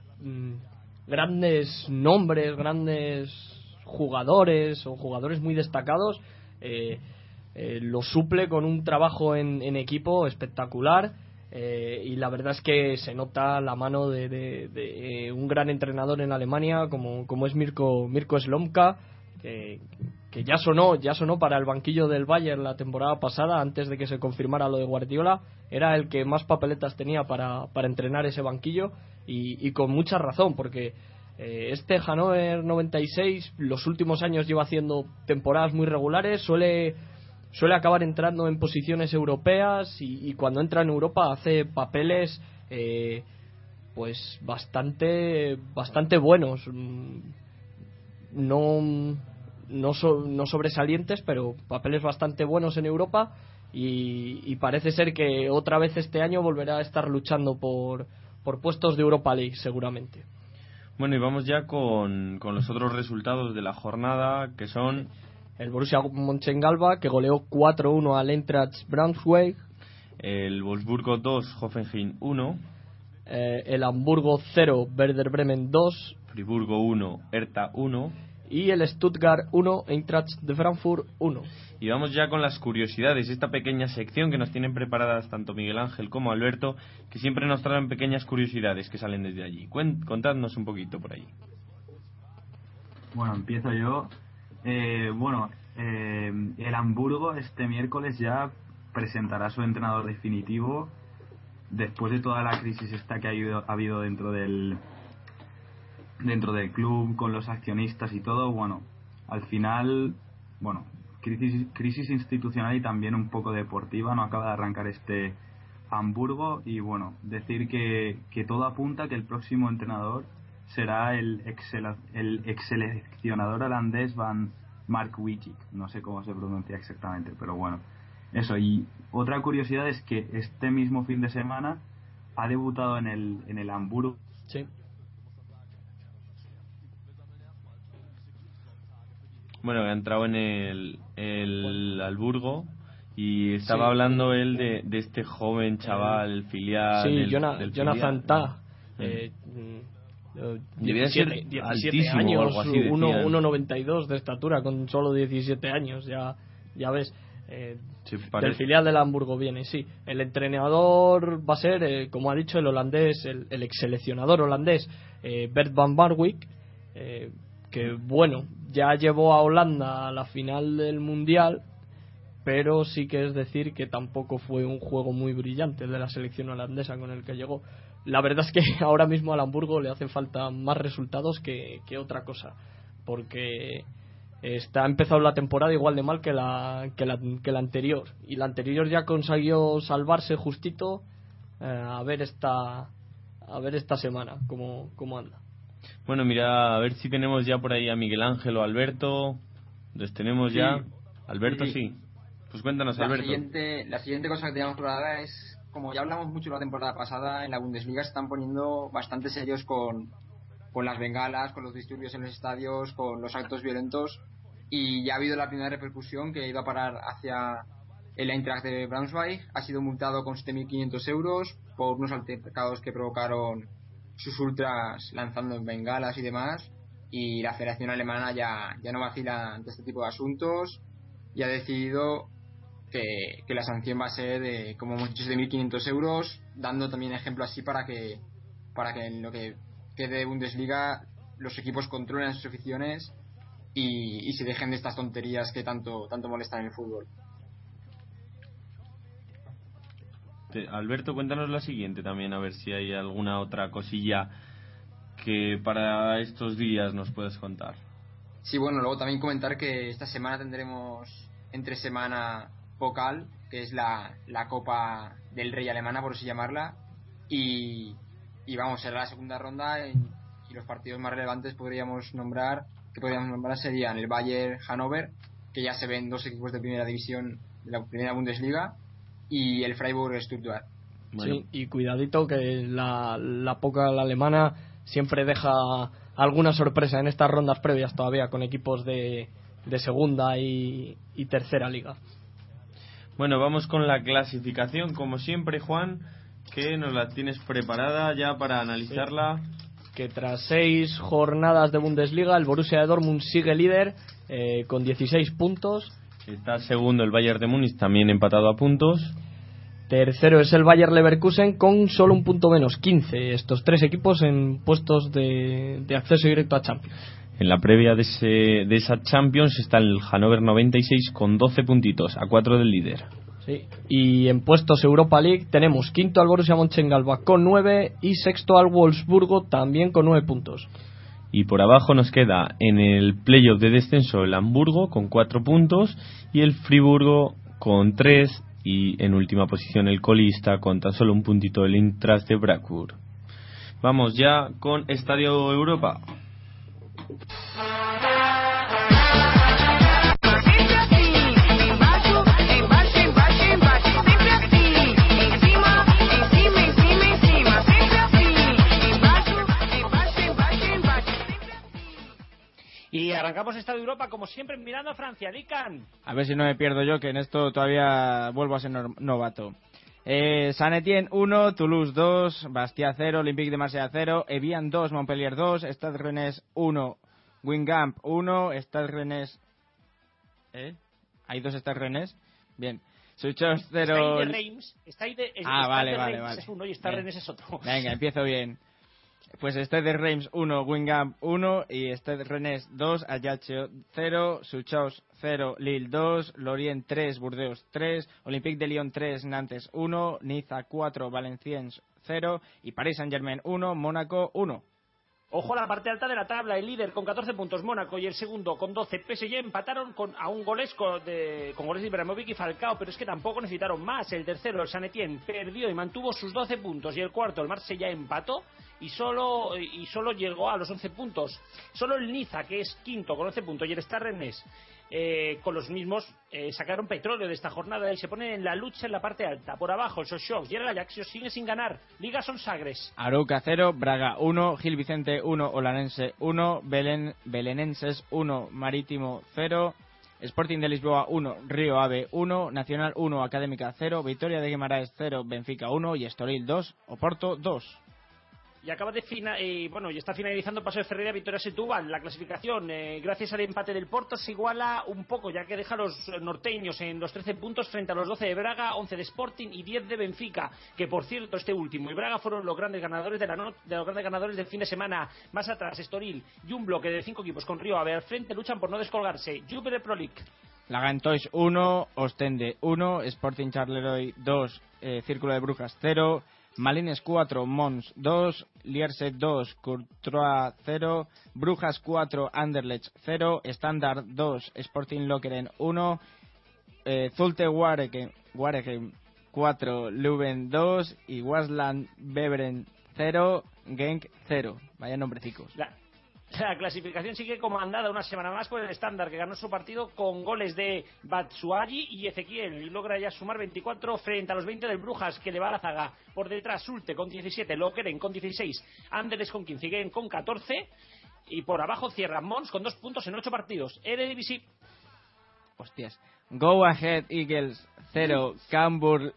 grandes nombres, grandes jugadores o jugadores muy destacados, lo suple con un trabajo en equipo espectacular, y la verdad es que se nota la mano de un gran entrenador en Alemania como es Mirko Slomka, que ya sonó para el banquillo del Bayern la temporada pasada, antes de que se confirmara lo de Guardiola. Era el que más papeletas tenía para entrenar ese banquillo, y con mucha razón, porque Este Hannover 96 los últimos años lleva haciendo temporadas muy regulares, suele acabar entrando en posiciones europeas y cuando entra en Europa hace papeles pues bastante buenos, no sobresalientes, pero papeles bastante buenos en Europa y parece ser que otra vez este año volverá a estar luchando por puestos de Europa League seguramente. Bueno, y vamos ya con los otros resultados de la jornada, que son el Borussia Mönchengladbach, que goleó 4-1 al Eintracht Braunschweig. El Wolfsburgo 2, Hoffenheim 1. El Hamburgo 0, Werder Bremen 2. Friburgo 1, Hertha 1. Y el Stuttgart 1, Eintracht de Frankfurt 1. Y vamos ya con las curiosidades, esta pequeña sección que nos tienen preparadas tanto Miguel Ángel como Alberto, que siempre nos traen pequeñas curiosidades que salen desde allí. Contadnos un poquito por ahí. Bueno, empiezo yo. El Hamburgo este miércoles ya presentará su entrenador definitivo después de toda la crisis esta que ha habido dentro del club con los accionistas y todo. Bueno, al final, crisis institucional y también un poco deportiva, no acaba de arrancar este Hamburgo y bueno, decir que todo apunta que el próximo entrenador será el ex seleccionador holandés Van Marwijk, no sé cómo se pronuncia exactamente, pero bueno, eso. Y otra curiosidad es que este mismo fin de semana ha debutado en el Hamburgo. Sí. Bueno, ha entrado en el Hamburgo y estaba hablando él de este joven chaval, el filial. Sí, del Jonathan Tah. Debía ser 17 altísimo años, o algo así. 1,92 de estatura, con solo 17 años, ya ves. Del filial del Hamburgo viene, sí. El entrenador va a ser, como ha dicho el holandés, el ex seleccionador holandés, Bert van Marwijk, que bueno, ya llevó a Holanda a la final del Mundial, pero sí que es decir que tampoco fue un juego muy brillante el de la selección holandesa con el que llegó. La verdad es que ahora mismo al Hamburgo le hacen falta más resultados que otra cosa, porque ha empezado la temporada igual de mal que la anterior, y la anterior ya consiguió salvarse justito. A ver esta semana cómo anda. Bueno, mira, a ver si tenemos ya por ahí a Miguel Ángel o Alberto. ¿Les tenemos ya? Alberto, sí. Pues cuéntanos, Alberto. La siguiente cosa que teníamos preparada es, como ya hablamos mucho la temporada pasada, en la Bundesliga se están poniendo bastante serios con las bengalas, con los disturbios en los estadios, con los actos violentos, y ya ha habido la primera repercusión que ha ido a parar hacia el Eintracht de Braunschweig. Ha sido multado con 7.500 euros por unos altercados que provocaron sus ultras lanzando bengalas y demás, y la Federación Alemana ya no vacila ante este tipo de asuntos y ha decidido que la sanción va a ser de, como hemos dicho, 7.500 euros, dando también ejemplo así para que en lo que quede de Bundesliga los equipos controlen sus aficiones y se dejen de estas tonterías que tanto molestan en el fútbol. Alberto, cuéntanos la siguiente también, a ver si hay alguna otra cosilla que para estos días nos puedes contar. Sí, bueno, luego también comentar que esta semana tendremos entre semana Pokal, que es la Copa del Rey alemana, por así llamarla, y vamos, será la segunda ronda, y los partidos más relevantes podríamos nombrar serían el Bayern Hannover, que ya se ven dos equipos de primera división de la primera Bundesliga, y el Freiburg Stuttgart. Bueno. Sí, y cuidadito que la Pokal alemana siempre deja alguna sorpresa en estas rondas previas todavía, con equipos de segunda y tercera liga. Bueno, vamos con la clasificación, como siempre, Juan, que nos la tienes preparada ya para analizarla. Sí. Que tras 6 jornadas de Bundesliga, el Borussia de Dortmund sigue líder con 16 puntos. Está segundo el Bayern de Múnich, también empatado a puntos. Tercero es el Bayer Leverkusen con solo un punto menos, 15. Estos tres equipos en puestos de acceso directo a Champions. En la previa de esa Champions está el Hannover 96 con 12 puntitos, a 4 del líder. Sí. Y en puestos Europa League tenemos quinto al Borussia Mönchengladbach con 9 y sexto al Wolfsburgo también con 9 puntos. Y por abajo nos queda en el playoff de descenso el Hamburgo con 4 puntos y el Friburgo con 3, y en última posición el colista con tan solo un puntito el Eintracht de Frankfurt. Vamos ya con Estadio Europa. Y arrancamos Estadio Europa, como siempre, mirando a Francia. Lican. A ver si no me pierdo yo, que en esto todavía vuelvo a ser novato. Saint-Étienne 1, Toulouse 2, Bastia 0, Olympique de Marsella 0, Evian 2, Montpellier 2, Stade Rennais 1, Guingamp 1, Stade Rennais... ¿Hay 2 Stade Rennais? Bien. Suchos 0... Vale. Es uno y Stade Rennais es otro. Venga, empiezo bien. Pues Stade Reims 1, Guingamp 1 y Stade Rennais 2, Ajaccio 0, Suchos 0, Lille 2, Lorient 3, Burdeos 3, Olympique de Lyon 3, Nantes 1, Niza 4, Valenciennes 0 y Paris Saint-Germain 1, Mónaco 1. Ojo a la parte alta de la tabla, el líder con 14 puntos Mónaco y el segundo con 12 PSG empataron a un goles con goles de Ibrahimovic y Falcao, pero es que tampoco necesitaron más. El tercero, el Saint-Étienne, perdió y mantuvo sus 12 puntos y el cuarto, el Marsella, empató y solo llegó a los 11 puntos. Solo el Niza, que es quinto con 11 puntos, y el Stade Rennais con los mismos sacaron petróleo de esta jornada y se ponen en la lucha en la parte alta. Por abajo el Sochaux y el Ajaccio sigue sin ganar. Liga son Sagres. Arouca 0, Braga 1, Gil Vicente 1, Olanense 1, Belenenses 1, Marítimo 0, Sporting de Lisboa 1, Río Ave 1, Nacional 1, Académica 0, Vitoria de Guimaraes 0, Benfica 1 y Estoril 2, Oporto 2. Y acaba de y está finalizando Paso de Ferreira, Vitoria Setúbal. La clasificación, gracias al empate del Porto, se iguala un poco, ya que deja a los norteños en los 13 puntos frente a los 12 de Braga, 11 de Sporting y 10 de Benfica, que por cierto este último y Braga fueron los grandes ganadores del fin de semana. Más atrás, Estoril y un bloque de 5 equipos con Río Ave al frente luchan por no descolgarse. Jupiler Pro League. Lagantois 1, Ostende 1, Sporting Charleroi 2, Círculo de Brujas 0, Malines 4, Mons 2, Lierse 2, Courtois 0, Brujas 4, Anderlecht 0, Standard 2, Sporting Lokeren 1, Zulte Waregem 4, Leuven 2 y Waasland Beveren 0, Genk 0. Vaya nombrecicos. La clasificación sigue comandada una semana más por el Standard, que ganó su partido con goles de Batshuayi y Ezequiel y logra ya sumar 24 frente a los 20 del Brujas, que le va a la zaga. Por detrás Zulte con 17, Lokeren con 16, Anderlecht con 15, Genk con 14 y por abajo cierra Mons con 2 puntos en 8 partidos. Eredivisie. Hostias. Go Ahead Eagles 0, Cambuur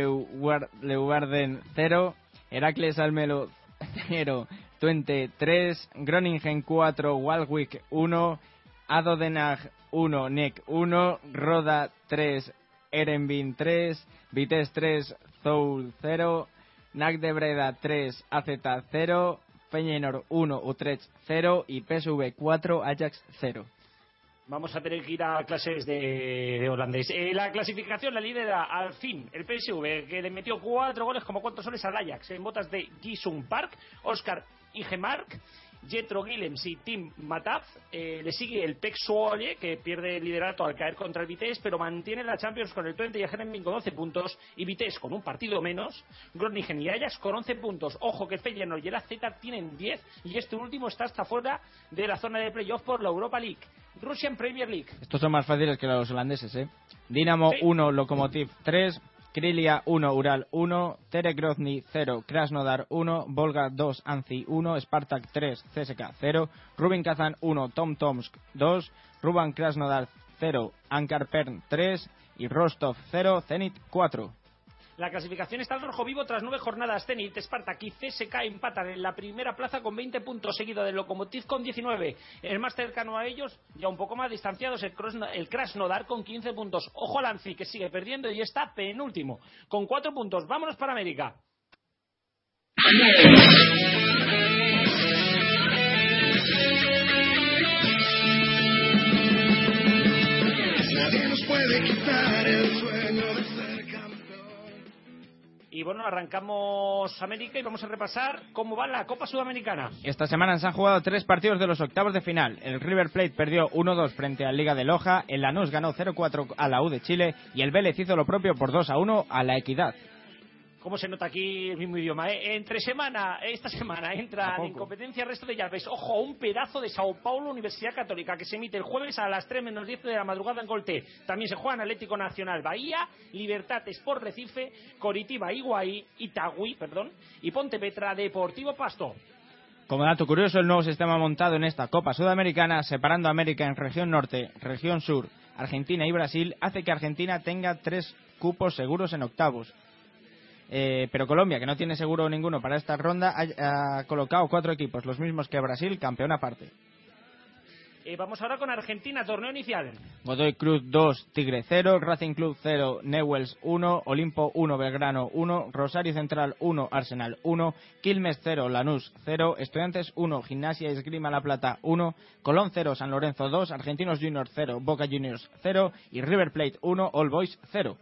Leeuwarden 0, Heracles Almelo 0, Twente 3, Groningen 4, Walwijk 1, ADO Den Haag 1, NEC 1, Roda 3, Erenbin 3, Vitesse 3, Zoul 0, NAC de Breda 3, AZ 0, Feyenoord 1, Utrecht 0 y PSV 4, Ajax 0. Vamos a tener que ir a clases de holandés. La clasificación la lidera al fin el PSV, que le metió 4 goles como 4 soles al Ajax en botas de Ji-Sung Park, Oscar Ingemark, Jetro Guillems y Tim Mataf. Le sigue el PEC Zwolle, que pierde el liderato al caer contra el Vitesse, pero mantiene la Champions con el Twente y el Heerenveen con 11 puntos y Vitesse con un partido menos, Groningen y Ajax con 11 puntos. Ojo que el Feyenoord y el AZ tienen 10 y este último está hasta fuera de la zona de playoff por la Europa League. Russian Premier League. Estos son más fáciles que los holandeses, Dinamo 1, Lokomotiv 3, Krylia 1, Ural 1, Terek Grozny 0, Krasnodar 1, Volga 2, Anzi 1, Spartak 3, CSK 0, Rubin Kazan 1, Tom Tomsk 2, Ruban Krasnodar 0, Ankar Pern 3 y Rostov 0, Zenit 4. La clasificación está al rojo vivo tras 9 jornadas. Zenit, Spartak y CSK empatan en la primera plaza con 20 puntos, seguido del Lokomotiv con 19. El más cercano a ellos, ya un poco más distanciados, el Krasnodar con 15 puntos. Ojo al Anzi, que sigue perdiendo y está penúltimo con 4 puntos. Vámonos para América. Nadie nos puede quitar el sueño de ser campeón. Y bueno, arrancamos América y vamos a repasar cómo va la Copa Sudamericana. Esta semana se han jugado 3 partidos de los octavos de final. El River Plate perdió 1-2 frente al Liga de Loja, el Lanús ganó 0-4 a la U de Chile y el Vélez hizo lo propio por 2-1 a la Equidad. ¿Cómo se nota aquí el mismo idioma? Esta semana entran en competencia el resto de llaves. Ojo, un pedazo de Sao Paulo Universidad Católica que se emite el jueves a las 3 menos 10 de la madrugada en Colté. También se juegan Atlético Nacional Bahía, Libertad Sport Recife, Coritiba Itagüí y Ponte Preta Deportivo Pasto. Como dato curioso, el nuevo sistema montado en esta Copa Sudamericana, separando a América en región norte, región sur, Argentina y Brasil, hace que Argentina tenga 3 cupos seguros en octavos. Pero Colombia, que no tiene seguro ninguno para esta ronda, ha colocado 4 equipos, los mismos que Brasil, campeón aparte. Vamos ahora con Argentina, torneo inicial. Godoy Cruz 2, Tigre 0, Racing Club 0, Newell's 1, Olimpo 1, Belgrano 1, Rosario Central 1, Arsenal 1, Quilmes 0, Lanús 0, Estudiantes 1, Gimnasia y Esgrima La Plata 1, Colón 0, San Lorenzo 2, Argentinos Juniors 0, Boca Juniors 0 y River Plate 1, All Boys 0.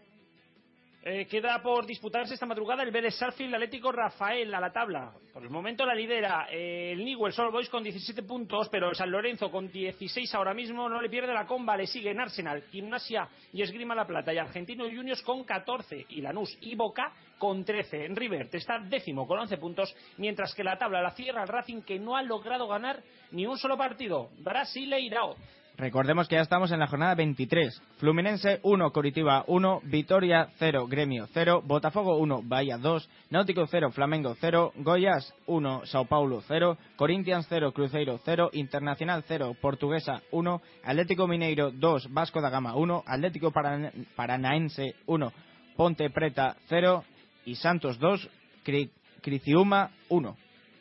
Queda por disputarse esta madrugada el Vélez Sarsfield Atlético Rafael a la tabla. Por el momento la lidera el Newell's Old Boys con 17 puntos, pero el San Lorenzo con 16 ahora mismo no le pierde la comba. Le siguen Arsenal, Gimnasia y Esgrima La Plata y Argentinos Juniors con 14 y Lanús y Boca con 13. En River está 10º con 11 puntos, mientras que la tabla la cierra el Racing, que no ha logrado ganar ni un solo partido. Brasileirao. Recordemos que ya estamos en la jornada 23. Fluminense 1, Coritiba 1, Vitoria 0, Gremio 0, Botafogo 1, Bahía 2, Náutico 0, Flamengo 0, Goiás 1, Sao Paulo 0, Corinthians 0, Cruzeiro 0, Internacional 0, Portuguesa 1, Atlético Mineiro 2, Vasco da Gama 1, Atlético Paranaense 1, Ponte Preta 0 y Santos 2, Criciúma 1.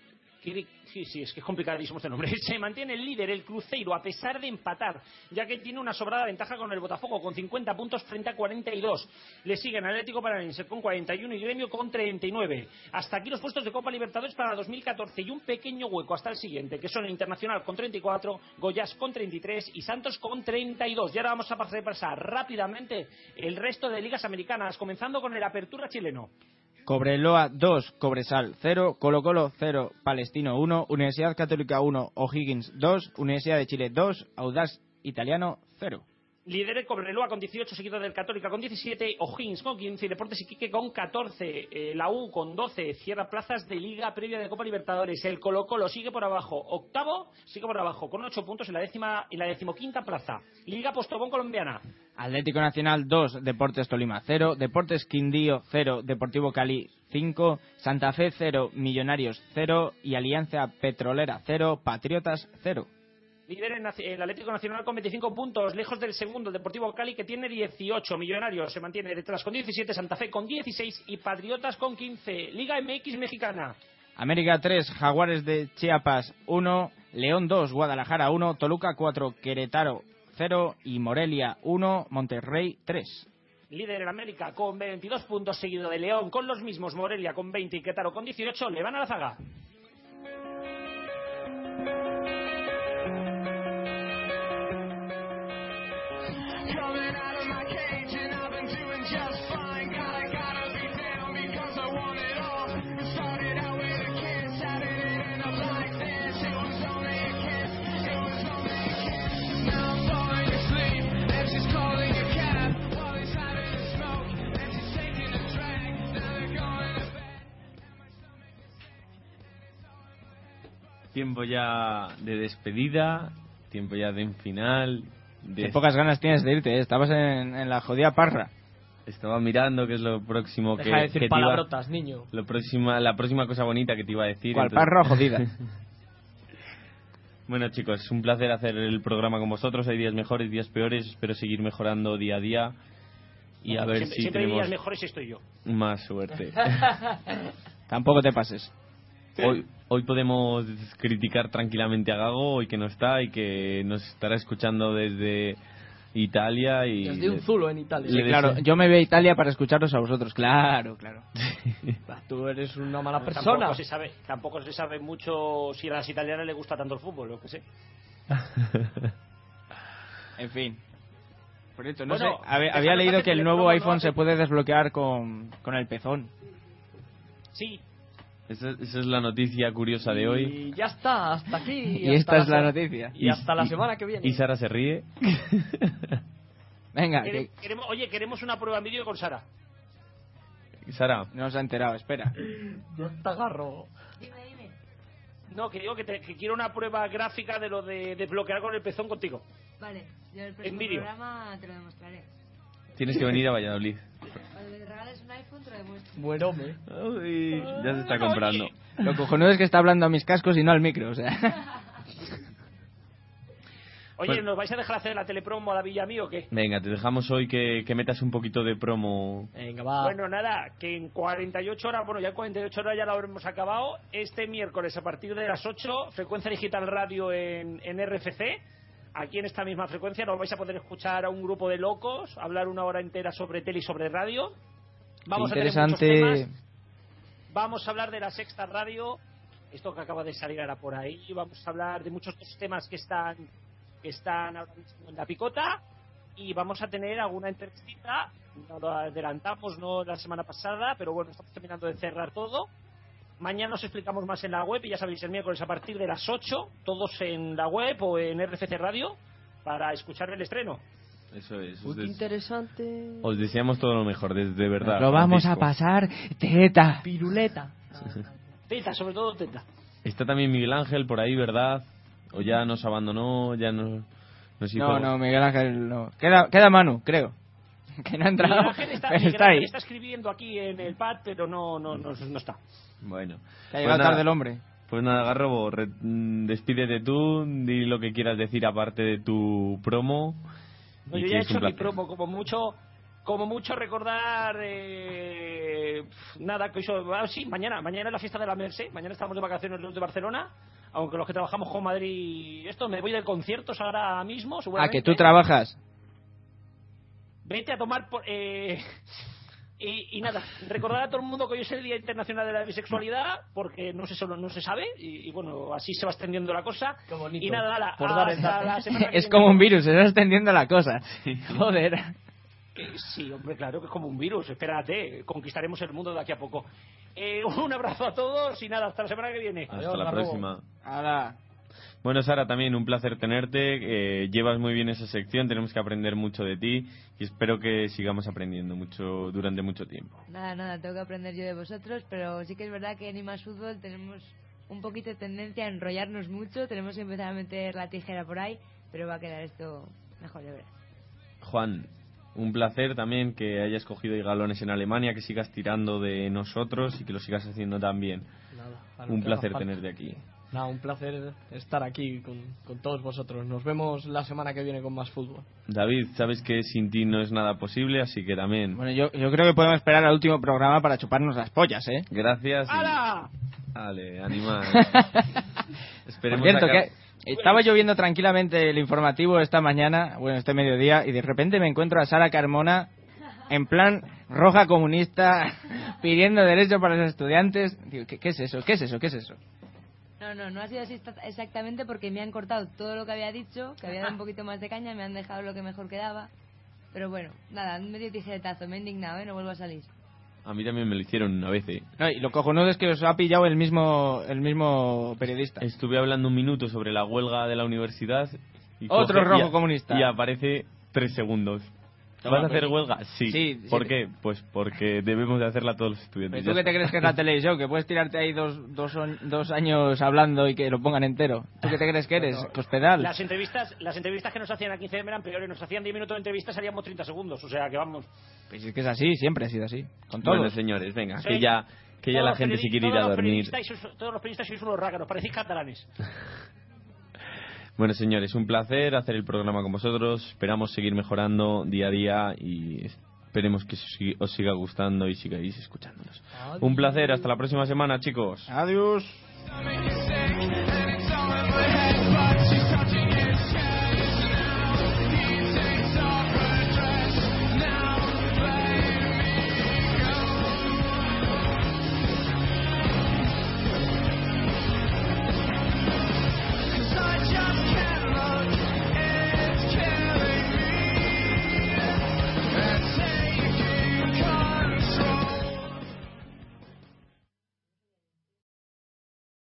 Sí, es que es complicadísimo este nombre. Se mantiene el líder, el Cruzeiro, a pesar de empatar, ya que tiene una sobrada ventaja con el Botafogo, con 50 puntos frente a 42. Le siguen Atlético Paranaense con 41 y Gremio con 39. Hasta aquí los puestos de Copa Libertadores para 2014 y un pequeño hueco hasta el siguiente, que son el Internacional con 34, Goiás con 33 y Santos con 32. Y ahora vamos a repasar rápidamente el resto de ligas americanas, comenzando con el Apertura chileno. Cobreloa 2, Cobresal 0, Colo-Colo 0, Palestino 1, Universidad Católica 1, O'Higgins 2, Universidad de Chile 2, Audax Italiano 0. Líder Cobreloa con 18, seguido del Católica con 17, O'Higgins con 15 y Deportes Iquique con 14. La U con 12, cierra plazas de Liga previa de Copa Libertadores. El Colo-Colo sigue por abajo, octavo, sigue por abajo con 8 puntos en la decimoquinta plaza. Liga Postobón colombiana. Atlético Nacional 2, Deportes Tolima 0, Deportes Quindío 0, Deportivo Cali 5, Santa Fe 0, Millonarios 0 y Alianza Petrolera 0, Patriotas 0. Líder el Atlético Nacional con 25 puntos, lejos del segundo, Deportivo Cali, que tiene 18. Millonarios se mantiene detrás con 17, Santa Fe con 16 y Patriotas con 15. Liga MX mexicana. América 3, Jaguares de Chiapas 1, León 2, Guadalajara 1, Toluca 4, Querétaro 0 y Morelia 1, Monterrey 3. Líder en América con 22 puntos, seguido de León con los mismos, Morelia con 20 y Querétaro con 18. Le van a la zaga. Tiempo ya de despedida, tiempo ya de final. Qué pocas ganas tienes de irte, ¿eh? Estabas en la jodida parra. Estaba mirando qué es lo próximo Deja de decir palabrotas, niño. La próxima cosa bonita que te iba a decir. ¿Cuál parra o jodida? Bueno, chicos, es un placer hacer el programa con vosotros. Hay días mejores, días peores. Espero seguir mejorando día a día. Y a ver si siempre hay tenemos días mejores, estoy yo. Más suerte. Tampoco te pases. Hoy podemos criticar tranquilamente a Gago, hoy que no está y que nos estará escuchando desde Italia. Y desde un zulo en Italia. Sí, claro, yo me voy a Italia para escucharos a vosotros, claro. Tú eres una mala persona. Tampoco se sabe mucho si a las italianas les gusta tanto el fútbol, lo que sé. En fin. Por cierto, Bueno, había leído que el nuevo iPhone se puede desbloquear con el pezón. Sí. Esa es la noticia curiosa de hoy. Y ya está, hasta aquí. Y esta es la noticia. Y hasta la semana que viene. Y Sara se ríe. Venga, Queremos una prueba en vídeo con Sara. Sara. No se ha enterado, espera. Ya está Garro. Dime. No, que digo que quiero una prueba gráfica de lo de desbloquear con el pezón contigo. Vale, yo el En próximo vídeo. programa te lo demostraré. Tienes que venir a Valladolid. Cuando me regales un iPhone te lo demuestro. Bueno, Uy, ya se está comprando. Lo cojonudo es que está hablando a mis cascos y no al micro, o sea. Oye, Pues- ¿nos vais a dejar hacer la telepromo a la Villa Mí o qué? Venga, te dejamos hoy que metas un poquito de promo. Venga, va. Bueno, nada, que en 48 horas, bueno, ya en 48 horas ya lo habremos acabado. Este miércoles a partir de las 8, Frecuencia Digital Radio en RFC. Aquí en esta misma frecuencia nos vais a poder escuchar a un grupo de locos hablar una hora entera sobre tele y sobre radio. Vamos a tener muchos temas. Vamos a hablar de la Sexta Radio. Esto que acaba de salir ahora por ahí. Vamos a hablar de muchos otros temas que están ahora mismo en la picota. Y vamos a tener alguna entrevista. No lo adelantamos, no la semana pasada, pero bueno, estamos terminando de cerrar todo. Mañana os explicamos más en la web y ya sabéis, el miércoles a partir de las 8, todos en la web o en RFC Radio para escuchar el estreno. Eso es. Uy, qué interesante. Os deseamos todo lo mejor, de verdad. Lo vamos a Francisco. pasar teta. Piruleta. Teta, sobre todo teta. Está también Miguel Ángel por ahí, ¿verdad? O ya nos abandonó, ya nos hizo... No, Miguel Ángel no. Queda Manu, creo. Que no ha entrado, Miguel Ángel pero Miguel está Ángel ahí. está escribiendo aquí en el pad, pero no está. Bueno. Que ha llegado tarde el hombre. Pues nada, Garrobo, despídete tú, di lo que quieras decir aparte de tu promo. No, y yo que ya he es un hecho mi placer. promo, como mucho recordar nada que eso. Sí, mañana es la fiesta de la Mercè. Mañana estamos de vacaciones los de Barcelona, aunque los que trabajamos con Madrid, me voy de conciertos ahora mismo, Ah, seguramente. que tú trabajas. Vete a tomar por, y nada, recordar a todo el mundo que hoy es el Día Internacional de la Bisexualidad, porque no se sabe, y bueno, así se va extendiendo la cosa. Qué bonito. Y nada, Por dar el hasta dato. la semana que Es viene. como un virus, se está extendiendo la cosa. Joder. Sí, hombre, claro que es como un virus, espérate, conquistaremos el mundo de aquí a poco. Un abrazo a todos y nada, hasta la semana que viene. Hasta Adiós, la Garrobo. próxima. Ahora. Bueno, Sara, también un placer tenerte. Llevas muy bien esa sección, tenemos que aprender mucho de ti y espero que sigamos aprendiendo mucho durante mucho tiempo. Nada, tengo que aprender yo de vosotros, pero sí que es verdad que en Más Fútbol tenemos un poquito de tendencia a enrollarnos mucho, tenemos que empezar a meter la tijera por ahí, pero va a quedar esto mejor, de verdad. Juan, un placer también que hayas cogido galones en Alemania, que sigas tirando de nosotros y que lo sigas haciendo también. Nada, a lo Un que placer haga falta. tenerte aquí. Nada, un placer estar aquí con todos vosotros. Nos vemos la semana que viene con más fútbol. David, sabes que sin ti no es nada posible, así que también Bueno, yo creo que podemos esperar al último programa para chuparnos las pollas, ¿eh? gracias. ¡Hala! Vale, animal. Por Esperemos cierto, sacar- que estaba yo viendo tranquilamente el informativo esta mañana, bueno, este mediodía, y de repente me encuentro a Sara Carmona en plan roja comunista pidiendo derecho para los estudiantes. Digo, ¿qué es eso? ¿Qué es eso? ¿Qué es eso? No ha sido así exactamente porque me han cortado todo lo que había dicho, que había dado un poquito más de caña, me han dejado lo que mejor quedaba. Pero bueno, nada, un medio tijeretazo, me he indignado, no vuelvo a salir. A mí también me lo hicieron una vez. No, y lo cojonudo es que os ha pillado el mismo periodista. Estuve hablando un minuto sobre la huelga de la universidad. Y Otro coge- rojo y comunista. Y aparece 3 segundos. Toma, ¿Vas a hacer pues, huelga? Sí. sí, ¿Por sí. qué? Pues porque debemos de hacerla todos los estudiantes. ¿Pero tú qué te crees que es la televisión? Que puedes tirarte ahí dos años hablando y que lo pongan entero. ¿Tú qué te crees que eres? Cospedal. Las entrevistas que nos hacían a 15M eran peores, nos hacían 10 minutos de entrevista, salíamos 30 segundos, o sea que vamos. Pues es que es así, siempre ha sido así. Con todo. Bueno, señores, venga, Sí. que ya Todos la los gente se quiere ir todos a los dormir. todos los periodistas sois unos rácanos, parecéis catalanes. Bueno, señores, un placer hacer el programa con vosotros. Esperamos seguir mejorando día a día y esperemos que os siga gustando y sigáis escuchándonos. Un placer, hasta la próxima semana, chicos. Adiós.